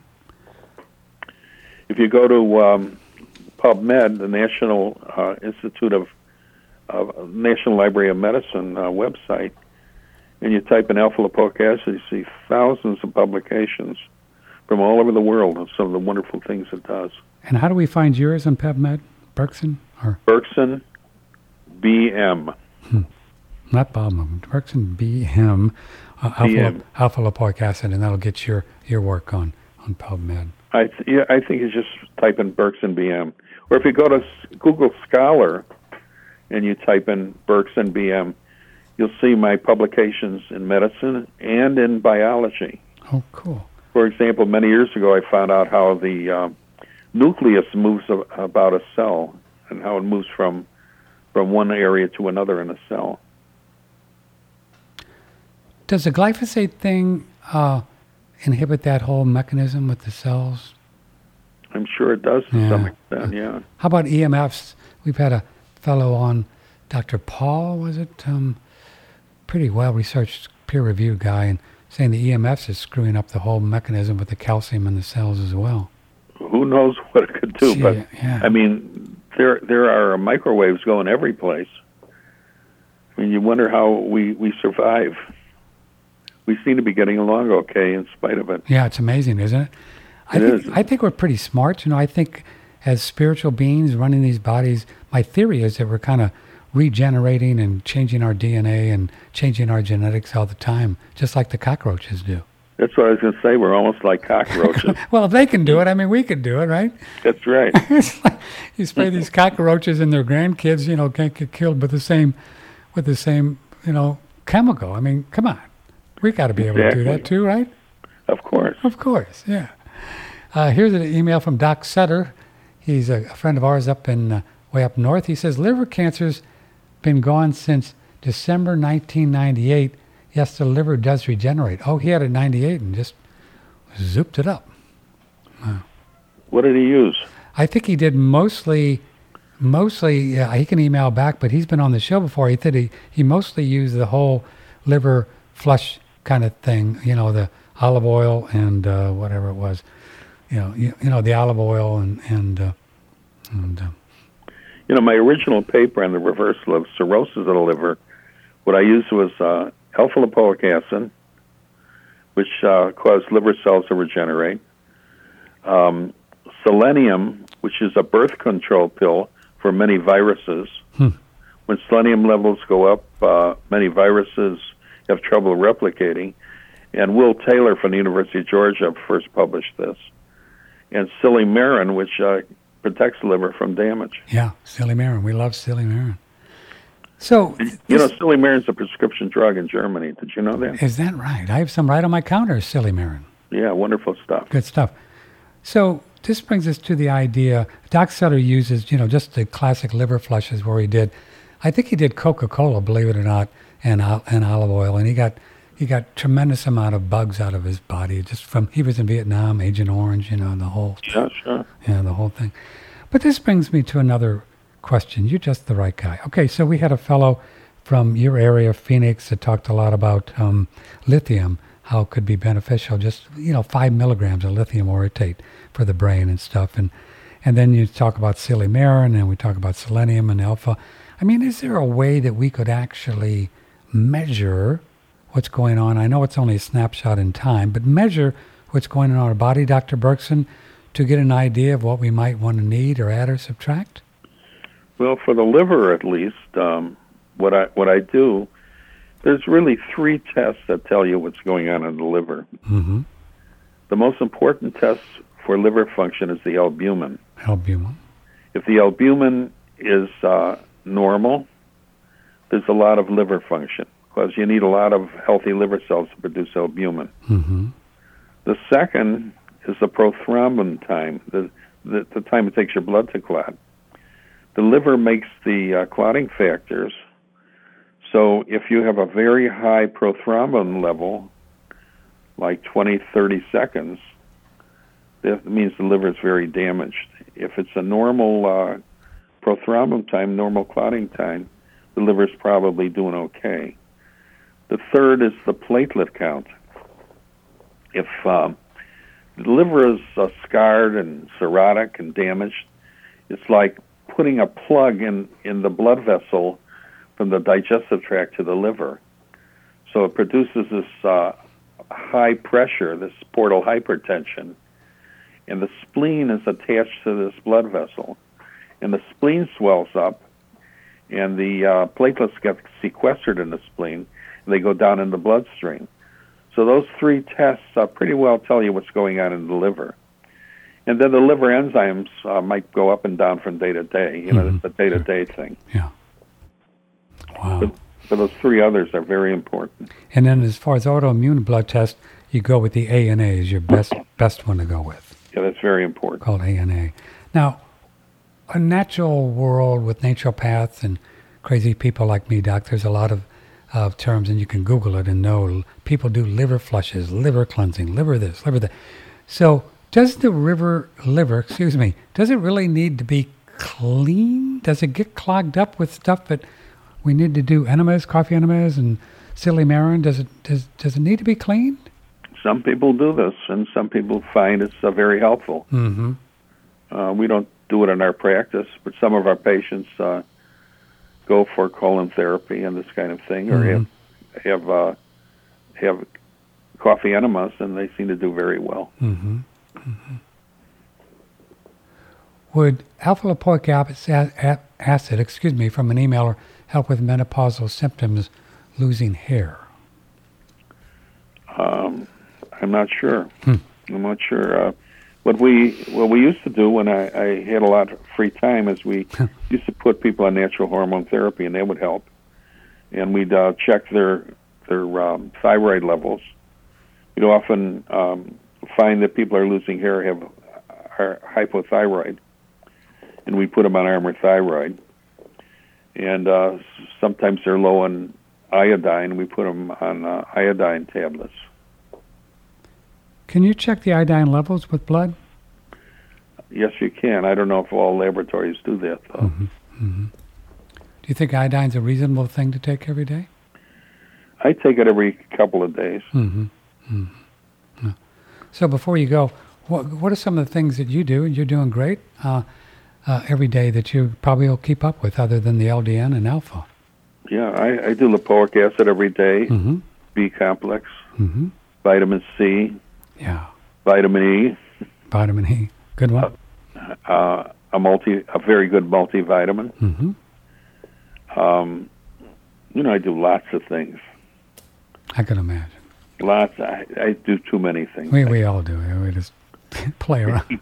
If you go to um, PubMed, the National uh, Institute of uh, National Library of Medicine uh, website, and you type in alpha lipoic acid, you see thousands of publications from all over the world of some of the wonderful things it does. And how do we find yours on PubMed? Berkson? Or Berkson B M. hmm. Not Bob, Berkson B M, uh, alpha, B M. alpha lipoic acid, and that'll get your, your work on, on PubMed. I th- yeah, I think you just type in Berkson B M. Or if you go to S- Google Scholar and you type in Berkson B M, you'll see my publications in medicine and in biology. Oh, cool. For example, many years ago, I found out how the uh, nucleus moves a- about a cell and how it moves from from one area to another in a cell. Does the glyphosate thing uh, inhibit that whole mechanism with the cells? I'm sure it does to Yeah. some extent, yeah. How about E M Fs? We've had a fellow on, Doctor Paul, was it? Um, pretty well-researched, peer-reviewed guy, and saying the E M Fs is screwing up the whole mechanism with the calcium in the cells as well. Who knows what it could do, Gee, but, yeah. I mean, there there are microwaves going every place. I mean, you wonder how we, we survive. We seem to be getting along okay in spite of it. Yeah, it's amazing, isn't it? I It think, is. I think we're pretty smart. You know, I think as spiritual beings running these bodies, my theory is that we're kind of regenerating and changing our D N A and changing our genetics all the time, just like the cockroaches do. That's what I was going to say. We're almost like cockroaches. Well, if they can do it, I mean, we could do it, right? That's right. It's like you spray these cockroaches and their grandkids, you know, can't get killed with the same, with the same, you know, chemical. I mean, come on. We got to be able to do that Exactly. too, right? Of course. Of course, yeah. Uh, here's an email from Doc Sutter. He's a, a friend of ours up in uh, way up north. He says liver cancer's been gone since December nineteen ninety-eight. Yes, the liver does regenerate. Oh, he had it in ninety-eight and just zooped it up. Wow. What did he use? I think he did mostly, mostly, yeah, he can email back, but he's been on the show before. He said he, he mostly used the whole liver flush kind of thing, you know, the olive oil and uh, whatever it was. You know, you, you know the olive oil and and uh, and. Uh, You know, my original paper on the reversal of cirrhosis of the liver, what I used was uh, alpha-lipoic acid, which uh, caused liver cells to regenerate. Um, selenium, which is a birth control pill for many viruses. Hmm. When selenium levels go up, uh, many viruses have trouble replicating. And Will Taylor from the University of Georgia first published this. And silymarin, which uh, protects the liver from damage. Yeah, silymarin. We love silymarin. So, you know, silymarin is a prescription drug in Germany. Did you know that? Is that right? I have some right on my counter, silymarin. Yeah, wonderful stuff. Good stuff. So this brings us to the idea. Doc Sutter uses, you know, just the classic liver flushes where he did, I think he did Coca-Cola, believe it or not, and and olive oil, and he got he got tremendous amount of bugs out of his body just from, he was in Vietnam, Agent Orange, you know, the whole. Yeah, sure. Yeah, the whole thing. But this brings me to another question. You're just the right guy. Okay, so we had a fellow from your area, Phoenix, that talked a lot about um, lithium, how it could be beneficial, just, you know, five milligrams of lithium orotate for the brain and stuff. And and then you talk about silymarin, and we talk about selenium and alpha. I mean, is there a way that we could actually measure what's going on? I know it's only a snapshot in time, but measure what's going on in our body, Doctor Berkson, to get an idea of what we might want to need or add or subtract? Well, for the liver at least, um, what I what I do, there's really three tests that tell you what's going on in the liver. Mm-hmm. The most important test for liver function is the albumin. Albumin. If the albumin is uh, normal, there's a lot of liver function because you need a lot of healthy liver cells to produce albumin. Mm-hmm. The second is the prothrombin time, the, the, the time it takes your blood to clot. The liver makes the uh, clotting factors. So if you have a very high prothrombin level, like twenty, thirty seconds, that means the liver is very damaged. If it's a normal uh, prothrombin time, normal clotting time, the liver is probably doing okay. The third is the platelet count. If um, the liver is uh, scarred and cirrhotic and damaged, it's like putting a plug in, in the blood vessel from the digestive tract to the liver. So it produces this uh, high pressure, this portal hypertension, and the spleen is attached to this blood vessel. And the spleen swells up, and the uh, platelets get sequestered in the spleen, and they go down in the bloodstream. So those three tests uh, pretty well tell you what's going on in the liver. And then the liver enzymes uh, might go up and down from day to day. You know, Mm-hmm. it's a day-to-day thing. Yeah. Wow. But, but those three others are very important. And then as far as autoimmune blood test, you go with the A N A is your best best one to go with. Yeah, that's very important. Called A N A. Now, a natural world with naturopaths and crazy people like me, doc, there's a lot of of terms, and you can Google it and know people do liver flushes, liver cleansing, liver this, liver that. So does the river liver, excuse me, does it really need to be clean? Does it get clogged up with stuff that we need to do enemas, coffee enemas, and silymarin? Does it does does it need to be cleaned? Some people do this, and some people find it's uh, very helpful. Mm-hmm. Uh, we don't do it in our practice, but some of our patients uh, go for colon therapy and this kind of thing, or Mm-hmm. have have uh, have coffee enemas, and they seem to do very well. Mm-hmm. Mm-hmm. Would alpha-lipoic acid, excuse me, from an emailer, help with menopausal symptoms, losing hair? Um, I'm not sure. Hmm. I'm not sure. Uh, what we what we used to do when I, I had a lot of free time is we used to put people on natural hormone therapy, and that would help. And we'd uh, check their their um, thyroid levels. We'd often um, find that people are losing hair have are hypothyroid, and we put them on Armour Thyroid. And uh, sometimes they're low on iodine. We put them on uh, iodine tablets. Can you check the iodine levels with blood? Yes, you can. I don't know if all laboratories do that, though. Mm-hmm. Mm-hmm. Do you think iodine's a reasonable thing to take every day? I take it every couple of days. Mm-hmm. Mm-hmm. So before you go, what what are some of the things that you do? You're doing great uh, uh, every day that you probably will keep up with, other than the L D N and alpha. Yeah, I, I do lipoic acid every day, Mm-hmm. B complex, Mm-hmm. vitamin C, Yeah. vitamin E, Vitamin E. Good one. uh, a multi, a very good multivitamin. Mm-hmm. Um, you know, I do lots of things. I can imagine. Lots. I, I do too many things. We we all do. We just play around.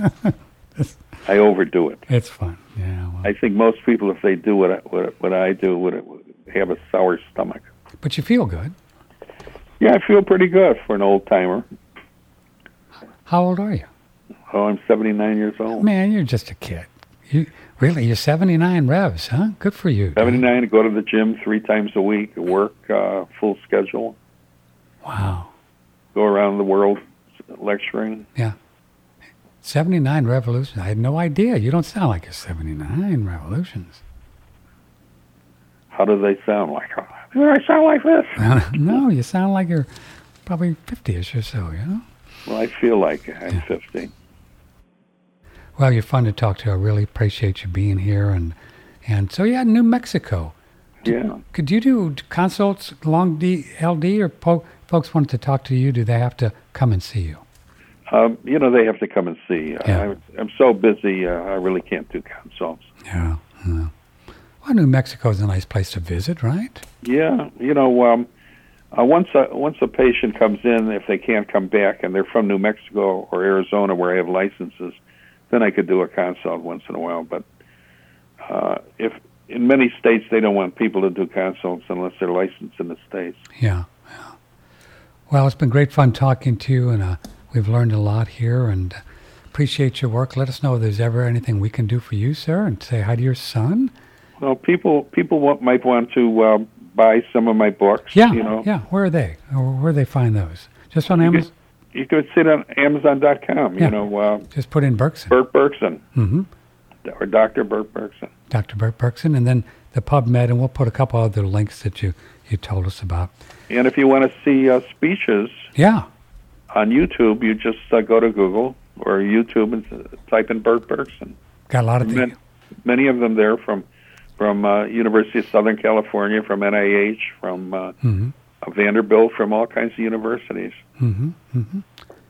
I overdo it. It's fun. Yeah. Well. I think most people, if they do what I, what, what I do, would have a sour stomach. But you feel good. Yeah, I feel pretty good for an old timer. How old are you? Oh, I'm seventy-nine years old. Man, you're just a kid. You really? You're seventy-nine revs, huh? Good for you. seventy-nine. Go to the gym three times a week. Work uh, full schedule. Wow. Go around the world lecturing. Yeah. seventy-nine revolutions. I had no idea. You don't sound like you're seventy-nine revolutions. How do they sound like? Do I sound like this? No, you sound like you're probably fifty-ish or so, you know? Well, I feel like I'm Yeah. fifty. Well, you're fun to talk to. I really appreciate you being here. And and so, yeah, New Mexico. Yeah. Could you do consults, long D, L D, or po- folks want to talk to you? Do they have to come and see you? Um, you know, they have to come and see. Yeah. I'm, I'm so busy, uh, I really can't do consults. Yeah. yeah. Well, New Mexico is a nice place to visit, right? Yeah, you know, um, uh, once a, once a patient comes in, if they can't come back and they're from New Mexico or Arizona where I have licenses, then I could do a consult once in a while. But uh, if in many states they don't want people to do consults unless they're licensed in the states. Yeah. yeah. Well, it's been great fun talking to you, and uh, we've learned a lot here, and uh, appreciate your work. Let us know if there's ever anything we can do for you, sir, and say hi to your son. Well, people people want, might want to uh, buy some of my books. Yeah, you know. yeah. Where are they? Or where do they find those? Just on You Amazon? could, you could sit on Amazon dot com, Yeah. you know, uh, Just put in Berkson. Bert Berkson, Mm-hmm. or Doctor Bert Berkson. Doctor Bert Berkson, and then the PubMed, and we'll put a couple other links that you, you told us about. And if you want to see uh, speeches Yeah. on YouTube, you just uh, go to Google or YouTube and uh, type in Bert Berkson. Got a lot of things. Many, many of them there from from uh, University of Southern California, from N I H, from uh, Mm-hmm. uh, Vanderbilt, from all kinds of universities. Mm-hmm. Mm-hmm.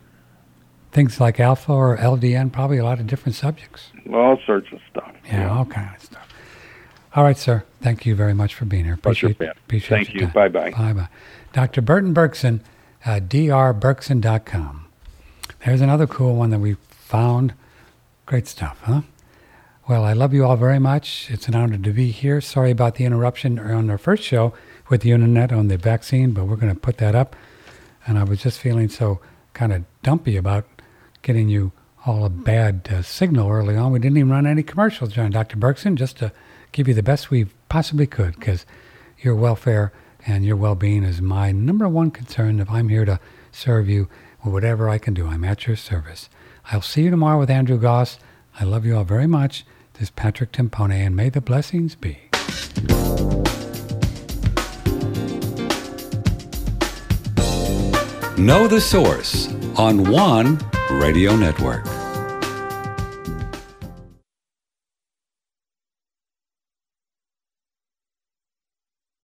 Things like alpha or L D N, probably a lot of different subjects. All sorts of stuff. Yeah, all kind of stuff. All right, sir. Thank you very much for being here. Pleasure, Appreciate, Pat. appreciate Thank your you. time. Bye-bye. Bye-bye. Doctor Burton Berkson, uh, D R berkson dot com. There's another cool one that we found. Great stuff, huh? Well, I love you all very much. It's an honor to be here. Sorry about the interruption on our first show with the internet on the vaccine, but we're going to put that up. And I was just feeling so kind of dumpy about getting you all a bad uh, signal early on. We didn't even run any commercials, John. Doctor Berkson, just to give you the best we possibly could, because your welfare and your well-being is my number one concern. If I'm here to serve you with whatever I can do, I'm at your service. I'll see you tomorrow with Andrew Goss. I love you all very much. This is Patrick Timpone, and may the blessings be. Know the Source on One Radio Network.